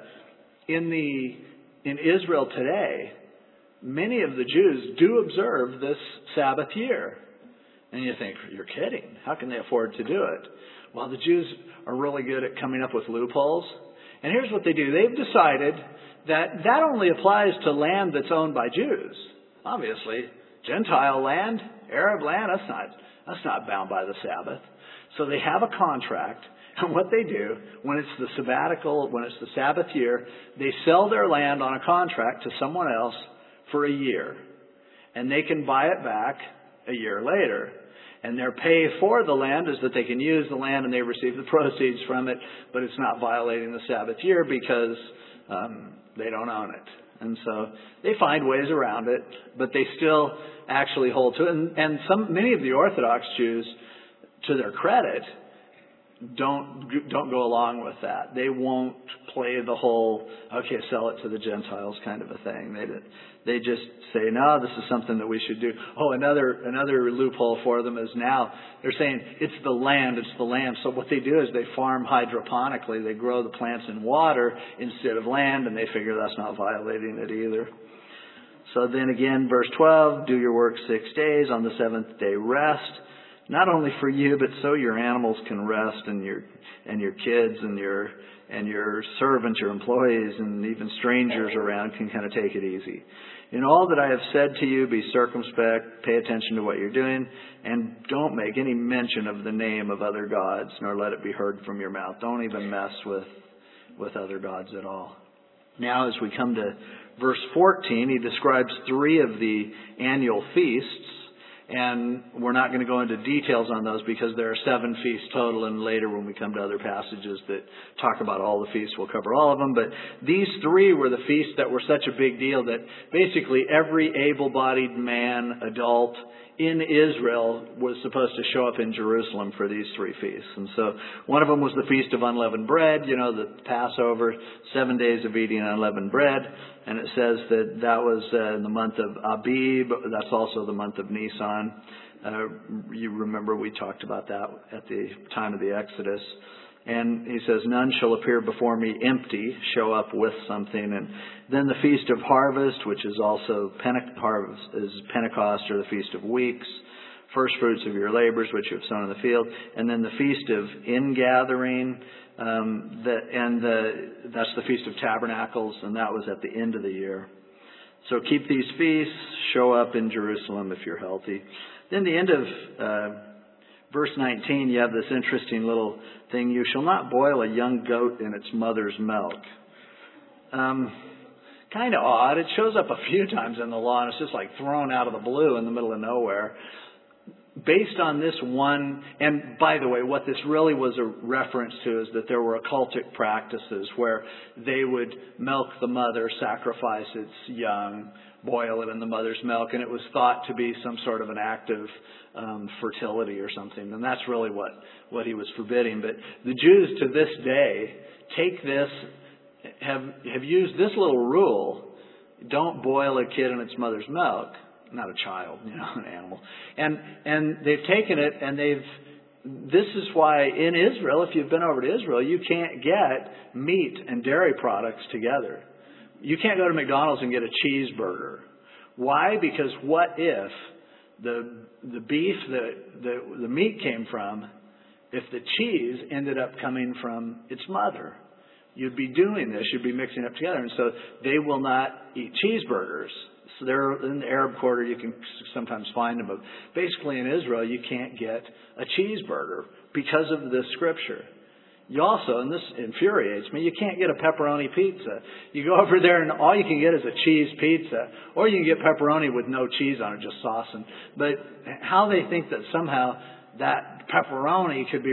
in Israel today, many of the Jews do observe this Sabbath year. And you think, you're kidding. How can they afford to do it? Well, the Jews are really good at coming up with loopholes. And here's what they do. They've decided that only applies to land that's owned by Jews. Obviously, Gentile land, Arab land, that's not bound by the Sabbath. So they have a contract. And what they do, when it's the sabbatical, when it's the Sabbath year, they sell their land on a contract to someone else for a year. And they can buy it back a year later. And their pay for the land is that they can use the land and they receive the proceeds from it, but it's not violating the Sabbath year because they don't own it. And so they find ways around it, but they still actually hold to it. And many of the Orthodox Jews, to their credit, don't go along with that. They won't play the whole, okay, sell it to the Gentiles kind of a thing. They just say, no, this is something that we should do. Oh, another loophole for them is now they're saying it's the land. So what they do is they farm hydroponically. They grow the plants in water instead of land, and they figure that's not violating it either. So then again, verse 12, do your work 6 days, on the seventh day rest. not only for you, but so your animals can rest, and your kids and your servants, your employees, and even strangers around can kind of take it easy. In all that I have said to you, be circumspect, pay attention to what you're doing, and don't make any mention of the name of other gods, nor let it be heard from your mouth. Don't even mess with other gods at all. Now, as we come to verse 14, he describes 3 of the annual feasts. And we're not going to go into details on those because there are 7 feasts total, and later when we come to other passages that talk about all the feasts, we'll cover all of them. But these 3 were the feasts that were such a big deal that basically every able-bodied man, adult in Israel was supposed to show up in Jerusalem for these 3 feasts. And so one of them was the Feast of Unleavened Bread, the Passover, 7 days of eating unleavened bread. And it says that was in the month of Abib. That's also the month of Nisan. You remember we talked about that at the time of the Exodus. And he says, none shall appear before me empty, show up with something. And then the Feast of Harvest, which is also Pentecost, or the Feast of Weeks. First fruits of your labors, which you have sown in the field. And then the Feast of Ingathering. That's the Feast of Tabernacles, and that was at the end of the year. So keep these feasts, show up in Jerusalem if you're healthy. Then the end of verse 19, you have this interesting little thing. You shall not boil a young goat in its mother's milk. Kind of odd. It shows up a few times in the law, and it's just like thrown out of the blue in the middle of nowhere. Based on this one, and by the way, what this really was a reference to is that there were occultic practices where they would milk the mother, sacrifice its young, boil it in the mother's milk, and it was thought to be some sort of an act of fertility or something. And that's really what he was forbidding. But the Jews to this day take this, have used this little rule: don't boil a kid in its mother's milk. Not a child, an animal. And they've taken it, and this is why in Israel, if you've been over to Israel, you can't get meat and dairy products together. You can't go to McDonald's and get a cheeseburger. Why? Because what if the beef that the meat came from, if the cheese ended up coming from its mother? You'd be doing this. You'd be mixing up together. And so they will not eat cheeseburgers. So they're in the Arab quarter. You can sometimes find them. But basically in Israel, you can't get a cheeseburger because of this scripture. You also, and this infuriates me, you can't get a pepperoni pizza. You go over there and all you can get is a cheese pizza. Or you can get pepperoni with no cheese on it, just sauce. But how they think that somehow that pepperoni could be,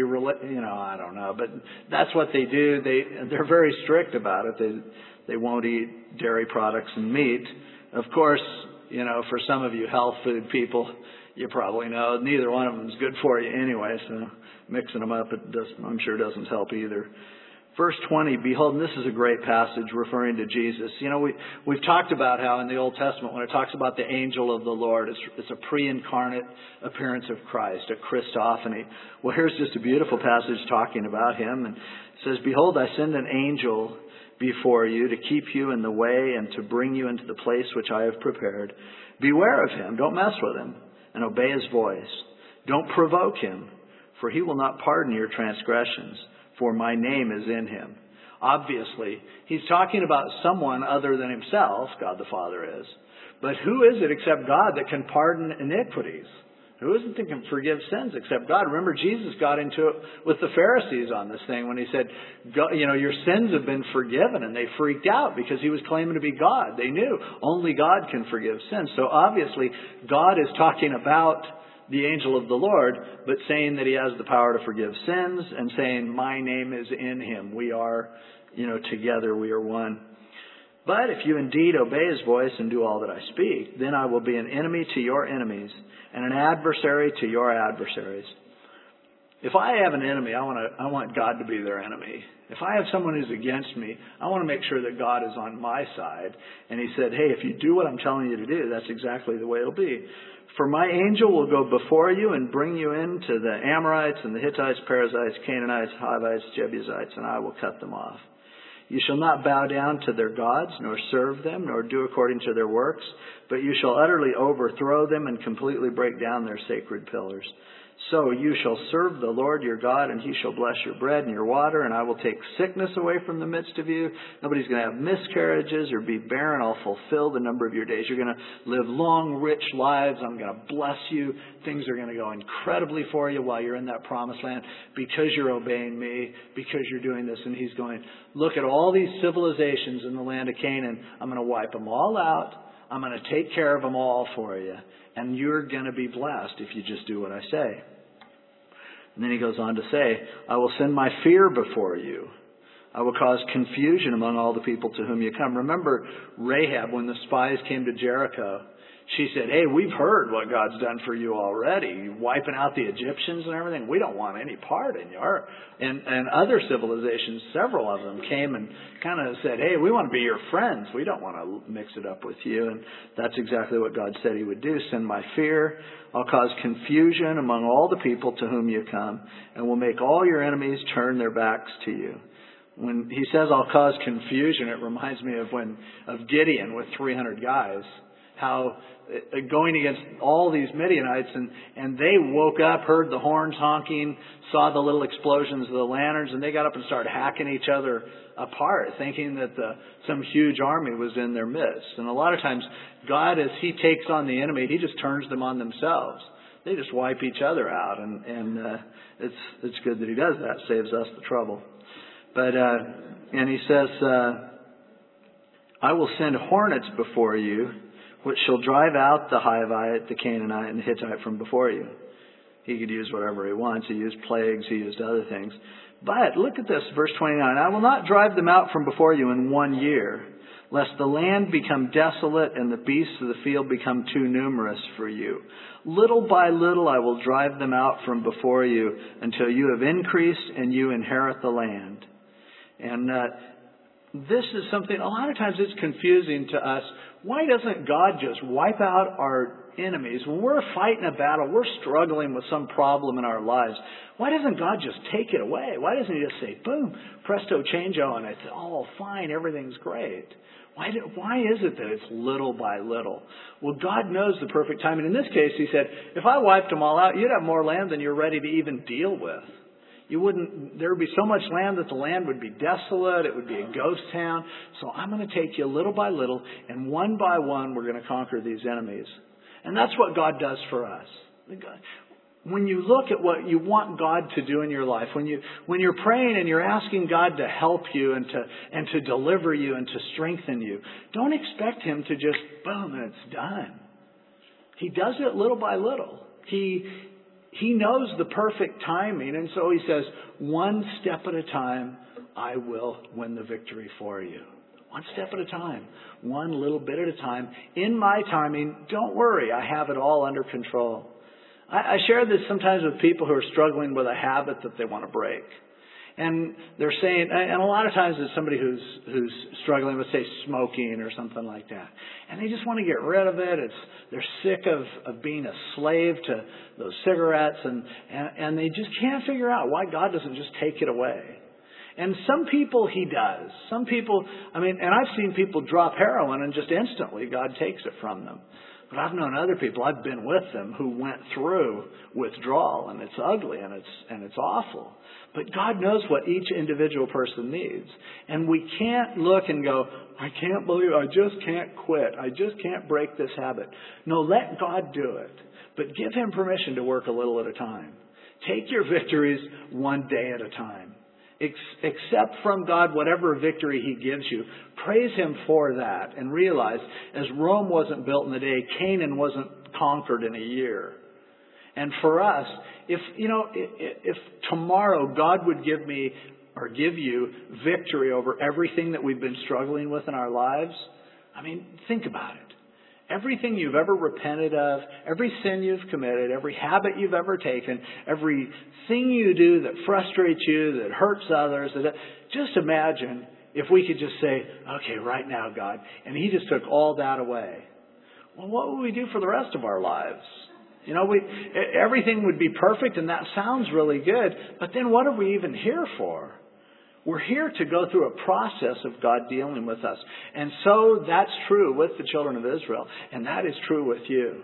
I don't know. But that's what they do. They're very strict about it. They won't eat dairy products and meat. Of course, for some of you health food people, you probably know neither one of them is good for you anyway. So mixing them up, I'm sure doesn't help either. Verse 20, behold, and this is a great passage referring to Jesus. We've talked about how in the Old Testament, when it talks about the angel of the Lord, it's a pre-incarnate appearance of Christ, a Christophany. Well, here's just a beautiful passage talking about him. And it says, behold, I send an angel before you to keep you in the way and to bring you into the place which I have prepared. Beware of him. Don't mess with him, and obey his voice. Don't provoke him, for he will not pardon your transgressions, for my name is in him. Obviously, he's talking about someone other than himself, God the Father is. But who is it except God that can pardon iniquities? Who is it that can forgive sins except God? Remember, Jesus got into it with the Pharisees on this thing when he said, your sins have been forgiven. And they freaked out because he was claiming to be God. They knew only God can forgive sins. So obviously, God is talking about the angel of the Lord, but saying that he has the power to forgive sins and saying, my name is in him. We are, together we are one. But if you indeed obey his voice and do all that I speak, then I will be an enemy to your enemies and an adversary to your adversaries. If I have an enemy, I want God to be their enemy. If I have someone who's against me, I want to make sure that God is on my side. And he said, hey, if you do what I'm telling you to do, that's exactly the way it'll be. For my angel will go before you and bring you into the Amorites and the Hittites, Perizzites, Canaanites, Hivites, Jebusites, and I will cut them off. You shall not bow down to their gods, nor serve them, nor do according to their works, but you shall utterly overthrow them and completely break down their sacred pillars. So you shall serve the Lord your God, and he shall bless your bread and your water, and I will take sickness away from the midst of you. Nobody's going to have miscarriages or be barren. I'll fulfill the number of your days. You're going to live long, rich lives. I'm going to bless you. Things are going to go incredibly for you while you're in that promised land because you're obeying me, because you're doing this. And he's going, look at all these civilizations in the land of Canaan. I'm going to wipe them all out. I'm going to take care of them all for you. And you're going to be blessed if you just do what I say. And then he goes on to say, I will send my fear before you. I will cause confusion among all the people to whom you come. Remember Rahab, when the spies came to Jericho, she said, hey, we've heard what God's done for you already. You're wiping out the Egyptians and everything. We don't want any part in your. And other civilizations, several of them came and kind of said, hey, we want to be your friends. We don't want to mix it up with you. And that's exactly what God said he would do. Send my fear. I'll cause confusion among all the people to whom you come, and will make all your enemies turn their backs to you. When he says I'll cause confusion, it reminds me of Gideon with 300 guys. How going against all these Midianites, and they woke up, heard the horns honking, saw the little explosions of the lanterns, and they got up and started hacking each other apart, thinking that some huge army was in their midst. And a lot of times, God, as he takes on the enemy, he just turns them on themselves. They just wipe each other out, and it's good that he does that. Saves us the trouble. But and he says, I will send hornets before you, which shall drive out the Hivite, the Canaanite, and the Hittite from before you. He could use whatever he wants. He used plagues. He used other things. But look at this, verse 29. I will not drive them out from before you in 1 year, lest the land become desolate and the beasts of the field become too numerous for you. Little by little I will drive them out from before you until you have increased and you inherit the land. And this is something, a lot of times it's confusing to us. Why doesn't God just wipe out our enemies? When we're fighting a battle, we're struggling with some problem in our lives. Why doesn't God just take it away? Why doesn't he just say, boom, presto changeo, and it's all fine, everything's great? Why is it that it's little by little? Well, God knows the perfect time. And in this case, he said, if I wiped them all out, you'd have more land than you're ready to even deal with. There would be so much land that the land would be desolate. It would be a ghost town. So I'm going to take you little by little, and one by one, we're going to conquer these enemies. And that's what God does for us. When you look at what you want God to do in your life, when you're praying and you're asking God to help you and to deliver you and to strengthen you, don't expect him to just, boom, and it's done. He does it little by little. He knows the perfect timing, and so he says, one step at a time, I will win the victory for you. One step at a time, one little bit at a time. In my timing, don't worry, I have it all under control. I share this sometimes with people who are struggling with a habit that they want to break. And they're saying, and a lot of times it's somebody who's struggling with, say, smoking or something like that. And they just want to get rid of it. They're sick of being a slave to those cigarettes, and they just can't figure out why God doesn't just take it away. And some people he does. Some people, and I've seen people drop heroin and just instantly God takes it from them. But I've known other people, I've been with them, who went through withdrawal, and it's ugly and it's awful. But God knows what each individual person needs. And we can't look and go, I can't believe, I just can't quit. I just can't break this habit. No, let God do it. But give him permission to work a little at a time. Take your victories one day at a time. Accept from God whatever victory he gives you. Praise him for that, and realize, as Rome wasn't built in a day, Canaan wasn't conquered in a year. And for us, if tomorrow God would give me or give you victory over everything that we've been struggling with in our lives, think about it. Everything you've ever repented of, every sin you've committed, every habit you've ever taken, everything you do that frustrates you, that hurts others, just imagine if we could just say, okay, right now, God, and he just took all that away. Well, what would we do for the rest of our lives? Everything would be perfect, and that sounds really good, but then what are we even here for? We're here to go through a process of God dealing with us. And so that's true with the children of Israel. And that is true with you.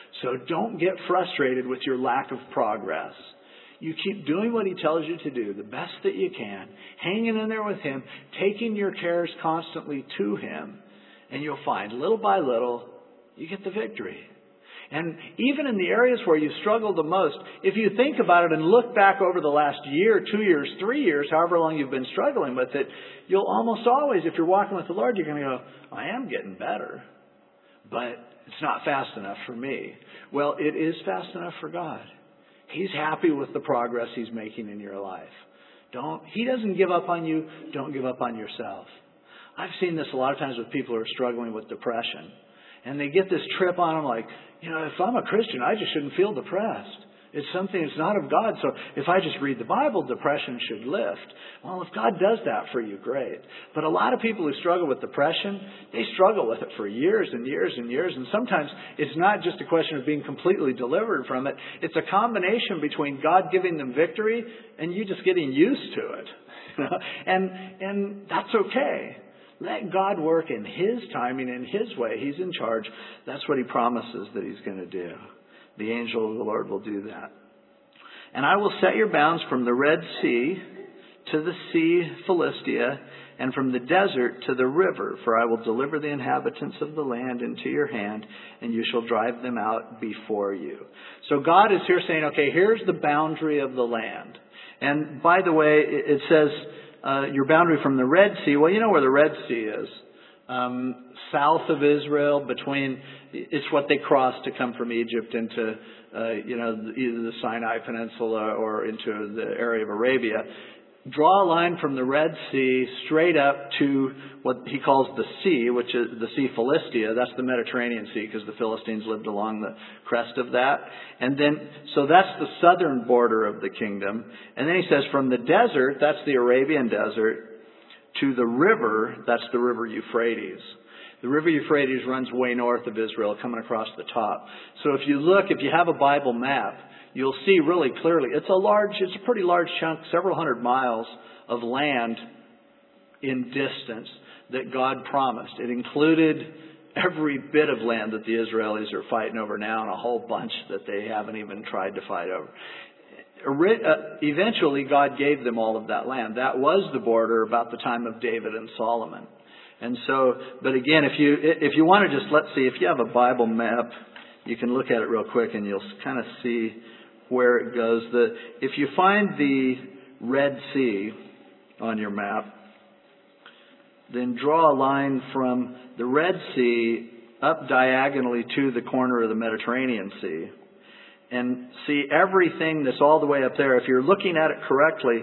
So don't get frustrated with your lack of progress. You keep doing what He tells you to do, the best that you can, hanging in there with Him, taking your cares constantly to Him, and you'll find little by little, you get the victory. And even in the areas where you struggle the most, if you think about it and look back over the last year, 2 years, 3 years, however long you've been struggling with it, you'll almost always, if you're walking with the Lord, you're going to go, I am getting better, but it's not fast enough for me. Well, it is fast enough for God. He's happy with the progress He's making in your life. He doesn't give up on you. Don't give up on yourself. I've seen this a lot of times with people who are struggling with depression. And they get this trip on them like, if I'm a Christian, I just shouldn't feel depressed. It's something that's not of God. So if I just read the Bible, depression should lift. Well, if God does that for you, great. But a lot of people who struggle with depression, they struggle with it for years and years and years. And sometimes it's not just a question of being completely delivered from it. It's a combination between God giving them victory and you just getting used to it. And that's okay. Let God work in His timing, in His way. He's in charge. That's what He promises that He's going to do. The angel of the Lord will do that. And I will set your bounds from the Red Sea to the Sea Philistia, and from the desert to the river, for I will deliver the inhabitants of the land into your hand, and you shall drive them out before you. So God is here saying, okay, here's the boundary of the land. And by the way, it says, your boundary from the Red Sea. Well, you know where the Red Sea is. South of Israel, it's what they crossed to come from Egypt into, either the Sinai Peninsula or into the area of Arabia. Draw a line from the Red Sea straight up to what he calls the sea, which is the Sea Philistia. That's the Mediterranean Sea because the Philistines lived along the crest of that. And then, so that's the southern border of the kingdom. And then he says from the desert, that's the Arabian desert, to the river, that's the river Euphrates. The river Euphrates runs way north of Israel, coming across the top. So if you have a Bible map, you'll see really clearly, it's a pretty large chunk, several hundred miles of land in distance that God promised. It included every bit of land that the Israelis are fighting over now and a whole bunch that they haven't even tried to fight over. Eventually, God gave them all of that land. That was the border about the time of David and Solomon. And so, but again, if you want to just, let's see, if you have a Bible map, you can look at it real quick and you'll kind of see where it goes. If you find the Red Sea on your map, then draw a line from the Red Sea up diagonally to the corner of the Mediterranean Sea. And see everything that's all the way up there. If you're looking at it correctly,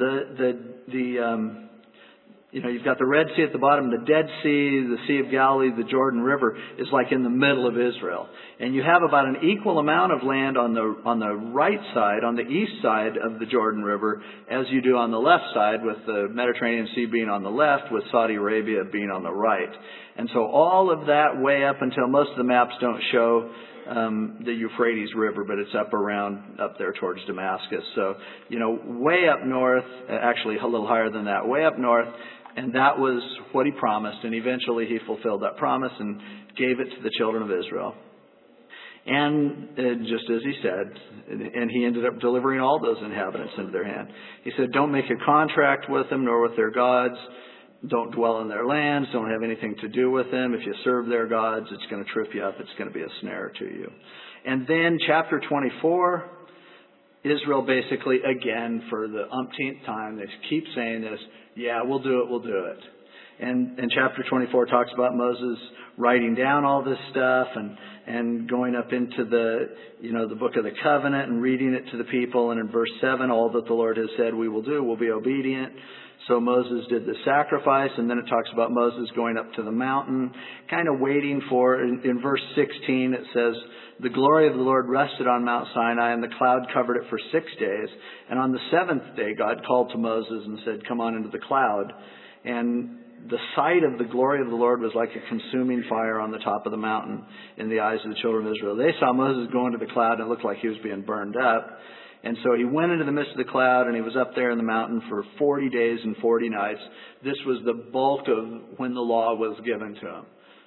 you've got the Red Sea at the bottom, the Dead Sea, the Sea of Galilee, the Jordan River is like in the middle of Israel. And you have about an equal amount of land on the right side, on the east side of the Jordan River, as you do on the left side, with the Mediterranean Sea being on the left, with Saudi Arabia being on the right. And so all of that way up until most of the maps don't show the Euphrates River, but it's up there towards Damascus. So, way up north, actually a little higher than that, way up north, and that was what He promised, and eventually He fulfilled that promise and gave it to the children of Israel. And just as He said, and He ended up delivering all those inhabitants into their hand. He said, don't make a contract with them, nor with their gods. Don't dwell in their lands. Don't have anything to do with them. If you serve their gods, it's going to trip you up. It's going to be a snare to you. And then chapter 24, Israel basically, again, for the umpteenth time, they keep saying this, yeah, we'll do it. And chapter 24 talks about Moses writing down all this stuff and going up into the book of the covenant and reading it to the people. And in verse 7, all that the Lord has said we will do, we'll be obedient. So Moses did the sacrifice, and then it talks about Moses going up to the mountain, kind of waiting for, in verse 16 it says, the glory of the Lord rested on Mount Sinai, and the cloud covered it for 6 days. And on the seventh day, God called to Moses and said, come on into the cloud. And the sight of the glory of the Lord was like a consuming fire on the top of the mountain in the eyes of the children of Israel. They saw Moses go into the cloud, and it looked like he was being burned up. And so he went into the midst of the cloud, and he was up there in the mountain for 40 days and 40 nights. This was the bulk of when the law was given to him.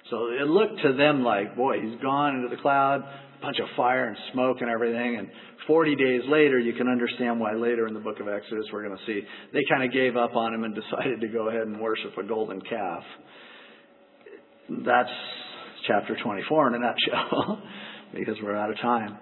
So it looked to them like, boy, he's gone into the cloud, a bunch of fire and smoke and everything. And 40 days later, you can understand why later in the book of Exodus we're going to see they kind of gave up on him and decided to go ahead and worship a golden calf. That's chapter 24 in a nutshell, because we're out of time.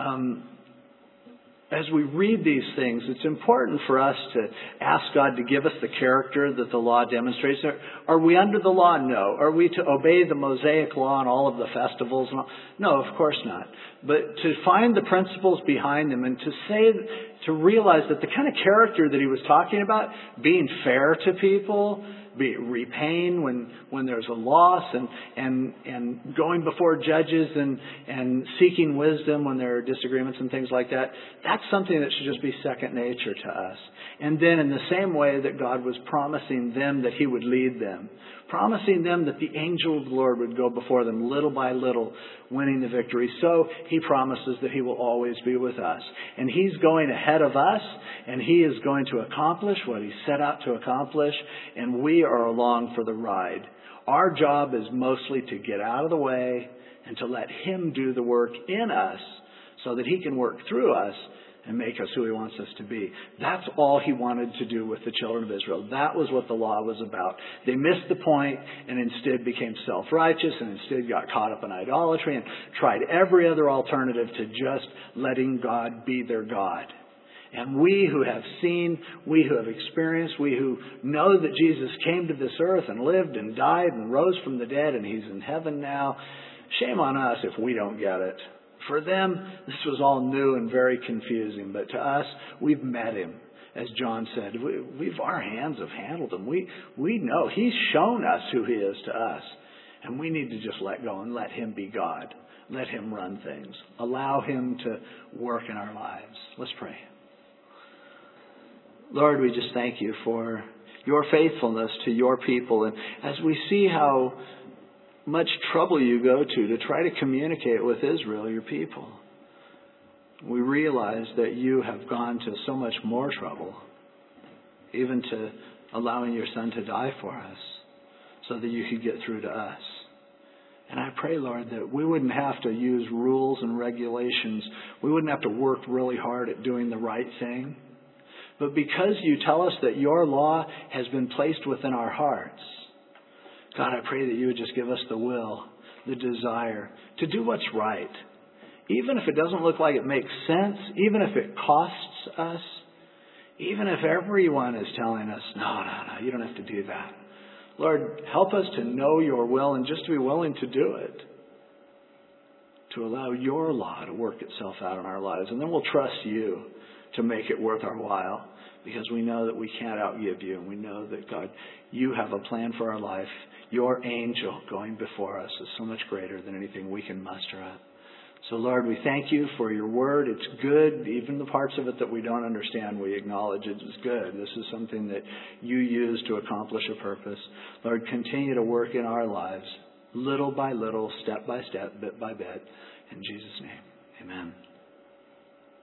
As we read these things, it's important for us to ask God to give us the character that the law demonstrates. Are we under the law? No. Are we to obey the Mosaic law and all of the festivals? No, of course not. But to find the principles behind them and to realize that the kind of character that he was talking about, being fair to people, repaying when there's a loss, and going before judges and seeking wisdom when there are disagreements and things like that, that's something that should just be second nature to us. And then in the same way that God was promising them that he would lead them, promising them that the angel of the Lord would go before them little by little, winning the victory, so he promises that he will always be with us. And he's going ahead of us, and he is going to accomplish what he set out to accomplish, and we are along for the ride. Our job is mostly to get out of the way and to let him do the work in us so that he can work through us and make us who he wants us to be. That's all he wanted to do with the children of Israel. That was what the law was about. They missed the point and instead became self-righteous and instead got caught up in idolatry and tried every other alternative to just letting God be their God. And we who have seen, we who have experienced, we who know that Jesus came to this earth and lived and died and rose from the dead and he's in heaven now, shame on us if we don't get it. For them, this was all new and very confusing. But to us, we've met him. As John said, our hands have handled him. We know. He's shown us who he is to us. And we need to just let go and let him be God. Let him run things. Allow him to work in our lives. Let's pray. Lord, we just thank you for your faithfulness to your people. And as we see how much trouble you go to try to communicate with Israel, your people, we realize that you have gone to so much more trouble, even to allowing your son to die for us so that you could get through to us. And I pray, Lord, that we wouldn't have to use rules and regulations. We wouldn't have to work really hard at doing the right thing. But because you tell us that your law has been placed within our hearts, God, I pray that you would just give us the will, the desire to do what's right. Even if it doesn't look like it makes sense, even if it costs us, even if everyone is telling us, no, you don't have to do that. Lord, help us to know your will and just to be willing to do it. To allow your law to work itself out in our lives. And then we'll trust you to make it worth our while, because we know that we can't outgive you, and we know that, God, you have a plan for our life. Your angel going before us is so much greater than anything we can muster up. So, Lord, we thank you for your word. It's good. Even the parts of it that we don't understand, we acknowledge it is good. This is something that you use to accomplish a purpose. Lord, continue to work in our lives, little by little, step by step, bit by bit. In Jesus' name, amen.